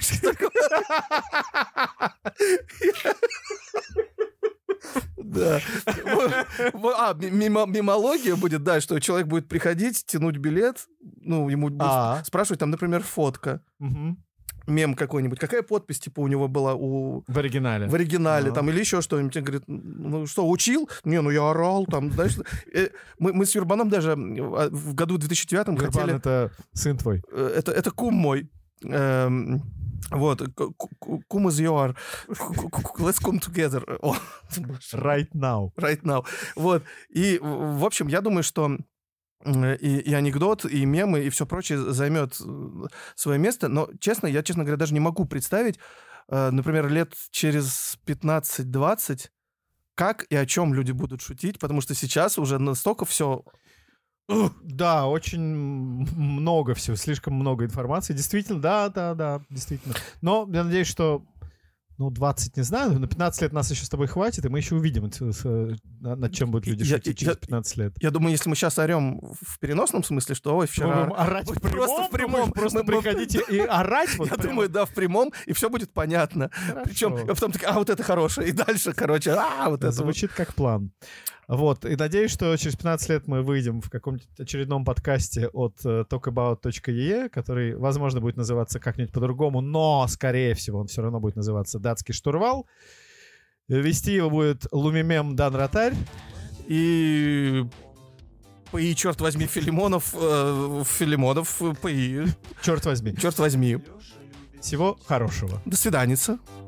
Да. А, мемология будет, да, что человек будет приходить, тянуть билет, ну, ему будут спрашивать, там, например, фотка. Мем какой-нибудь. Какая подпись, типа, у него была у... В оригинале. В оригинале, там, или еще что-нибудь. Он говорит, ну что, учил? Не, ну я орал, там, знаешь. Мы, мы с Юрбаном даже в году две тысячи девятом Юрбан хотели... это сын твой. Это, это кум мой. Эм, вот. Кум is your. Let's come together. Right now. Right now. Вот. И, в общем, я думаю, что э, и, и анекдот, и мемы, и все прочее займет свое место. Но, честно, я, честно говоря, даже не могу представить, э, например, лет через пятнадцать-двадцать, как и о чем люди будут шутить, потому что сейчас уже настолько все... Да, очень много всего, слишком много информации. Действительно, да, да, да, действительно. Но я надеюсь, что, ну, двадцать, не знаю, на пятнадцать лет нас еще с тобой хватит, и мы еще увидим, над чем будут люди Я- шутить я- через пятнадцать лет. Я думаю, если мы сейчас орем в переносном смысле, что ой, Мы вчера... будем орать в прямом, Просто в прямом. думаешь, просто Мы- мы- приходите и орать. Вот Я прямо? думаю, да, в прямом, и все будет понятно. Хорошо. Причем, а потом так, а вот это хорошее, и дальше, короче, а вот Это это вот. звучит как план. Вот, и надеюсь, что через пятнадцать лет мы выйдем в каком-нибудь очередном подкасте от э, talkabout точка и и, который, возможно, будет называться как-нибудь по-другому, но, скорее всего, он все равно будет называться «Датский штурвал». Вести его будет Лумимем Дан Ротарь. И... ПИ, черт возьми, Филимонов, э, Филимонов, ПИ, Черт возьми. черт возьми. Всего хорошего. До свиданица.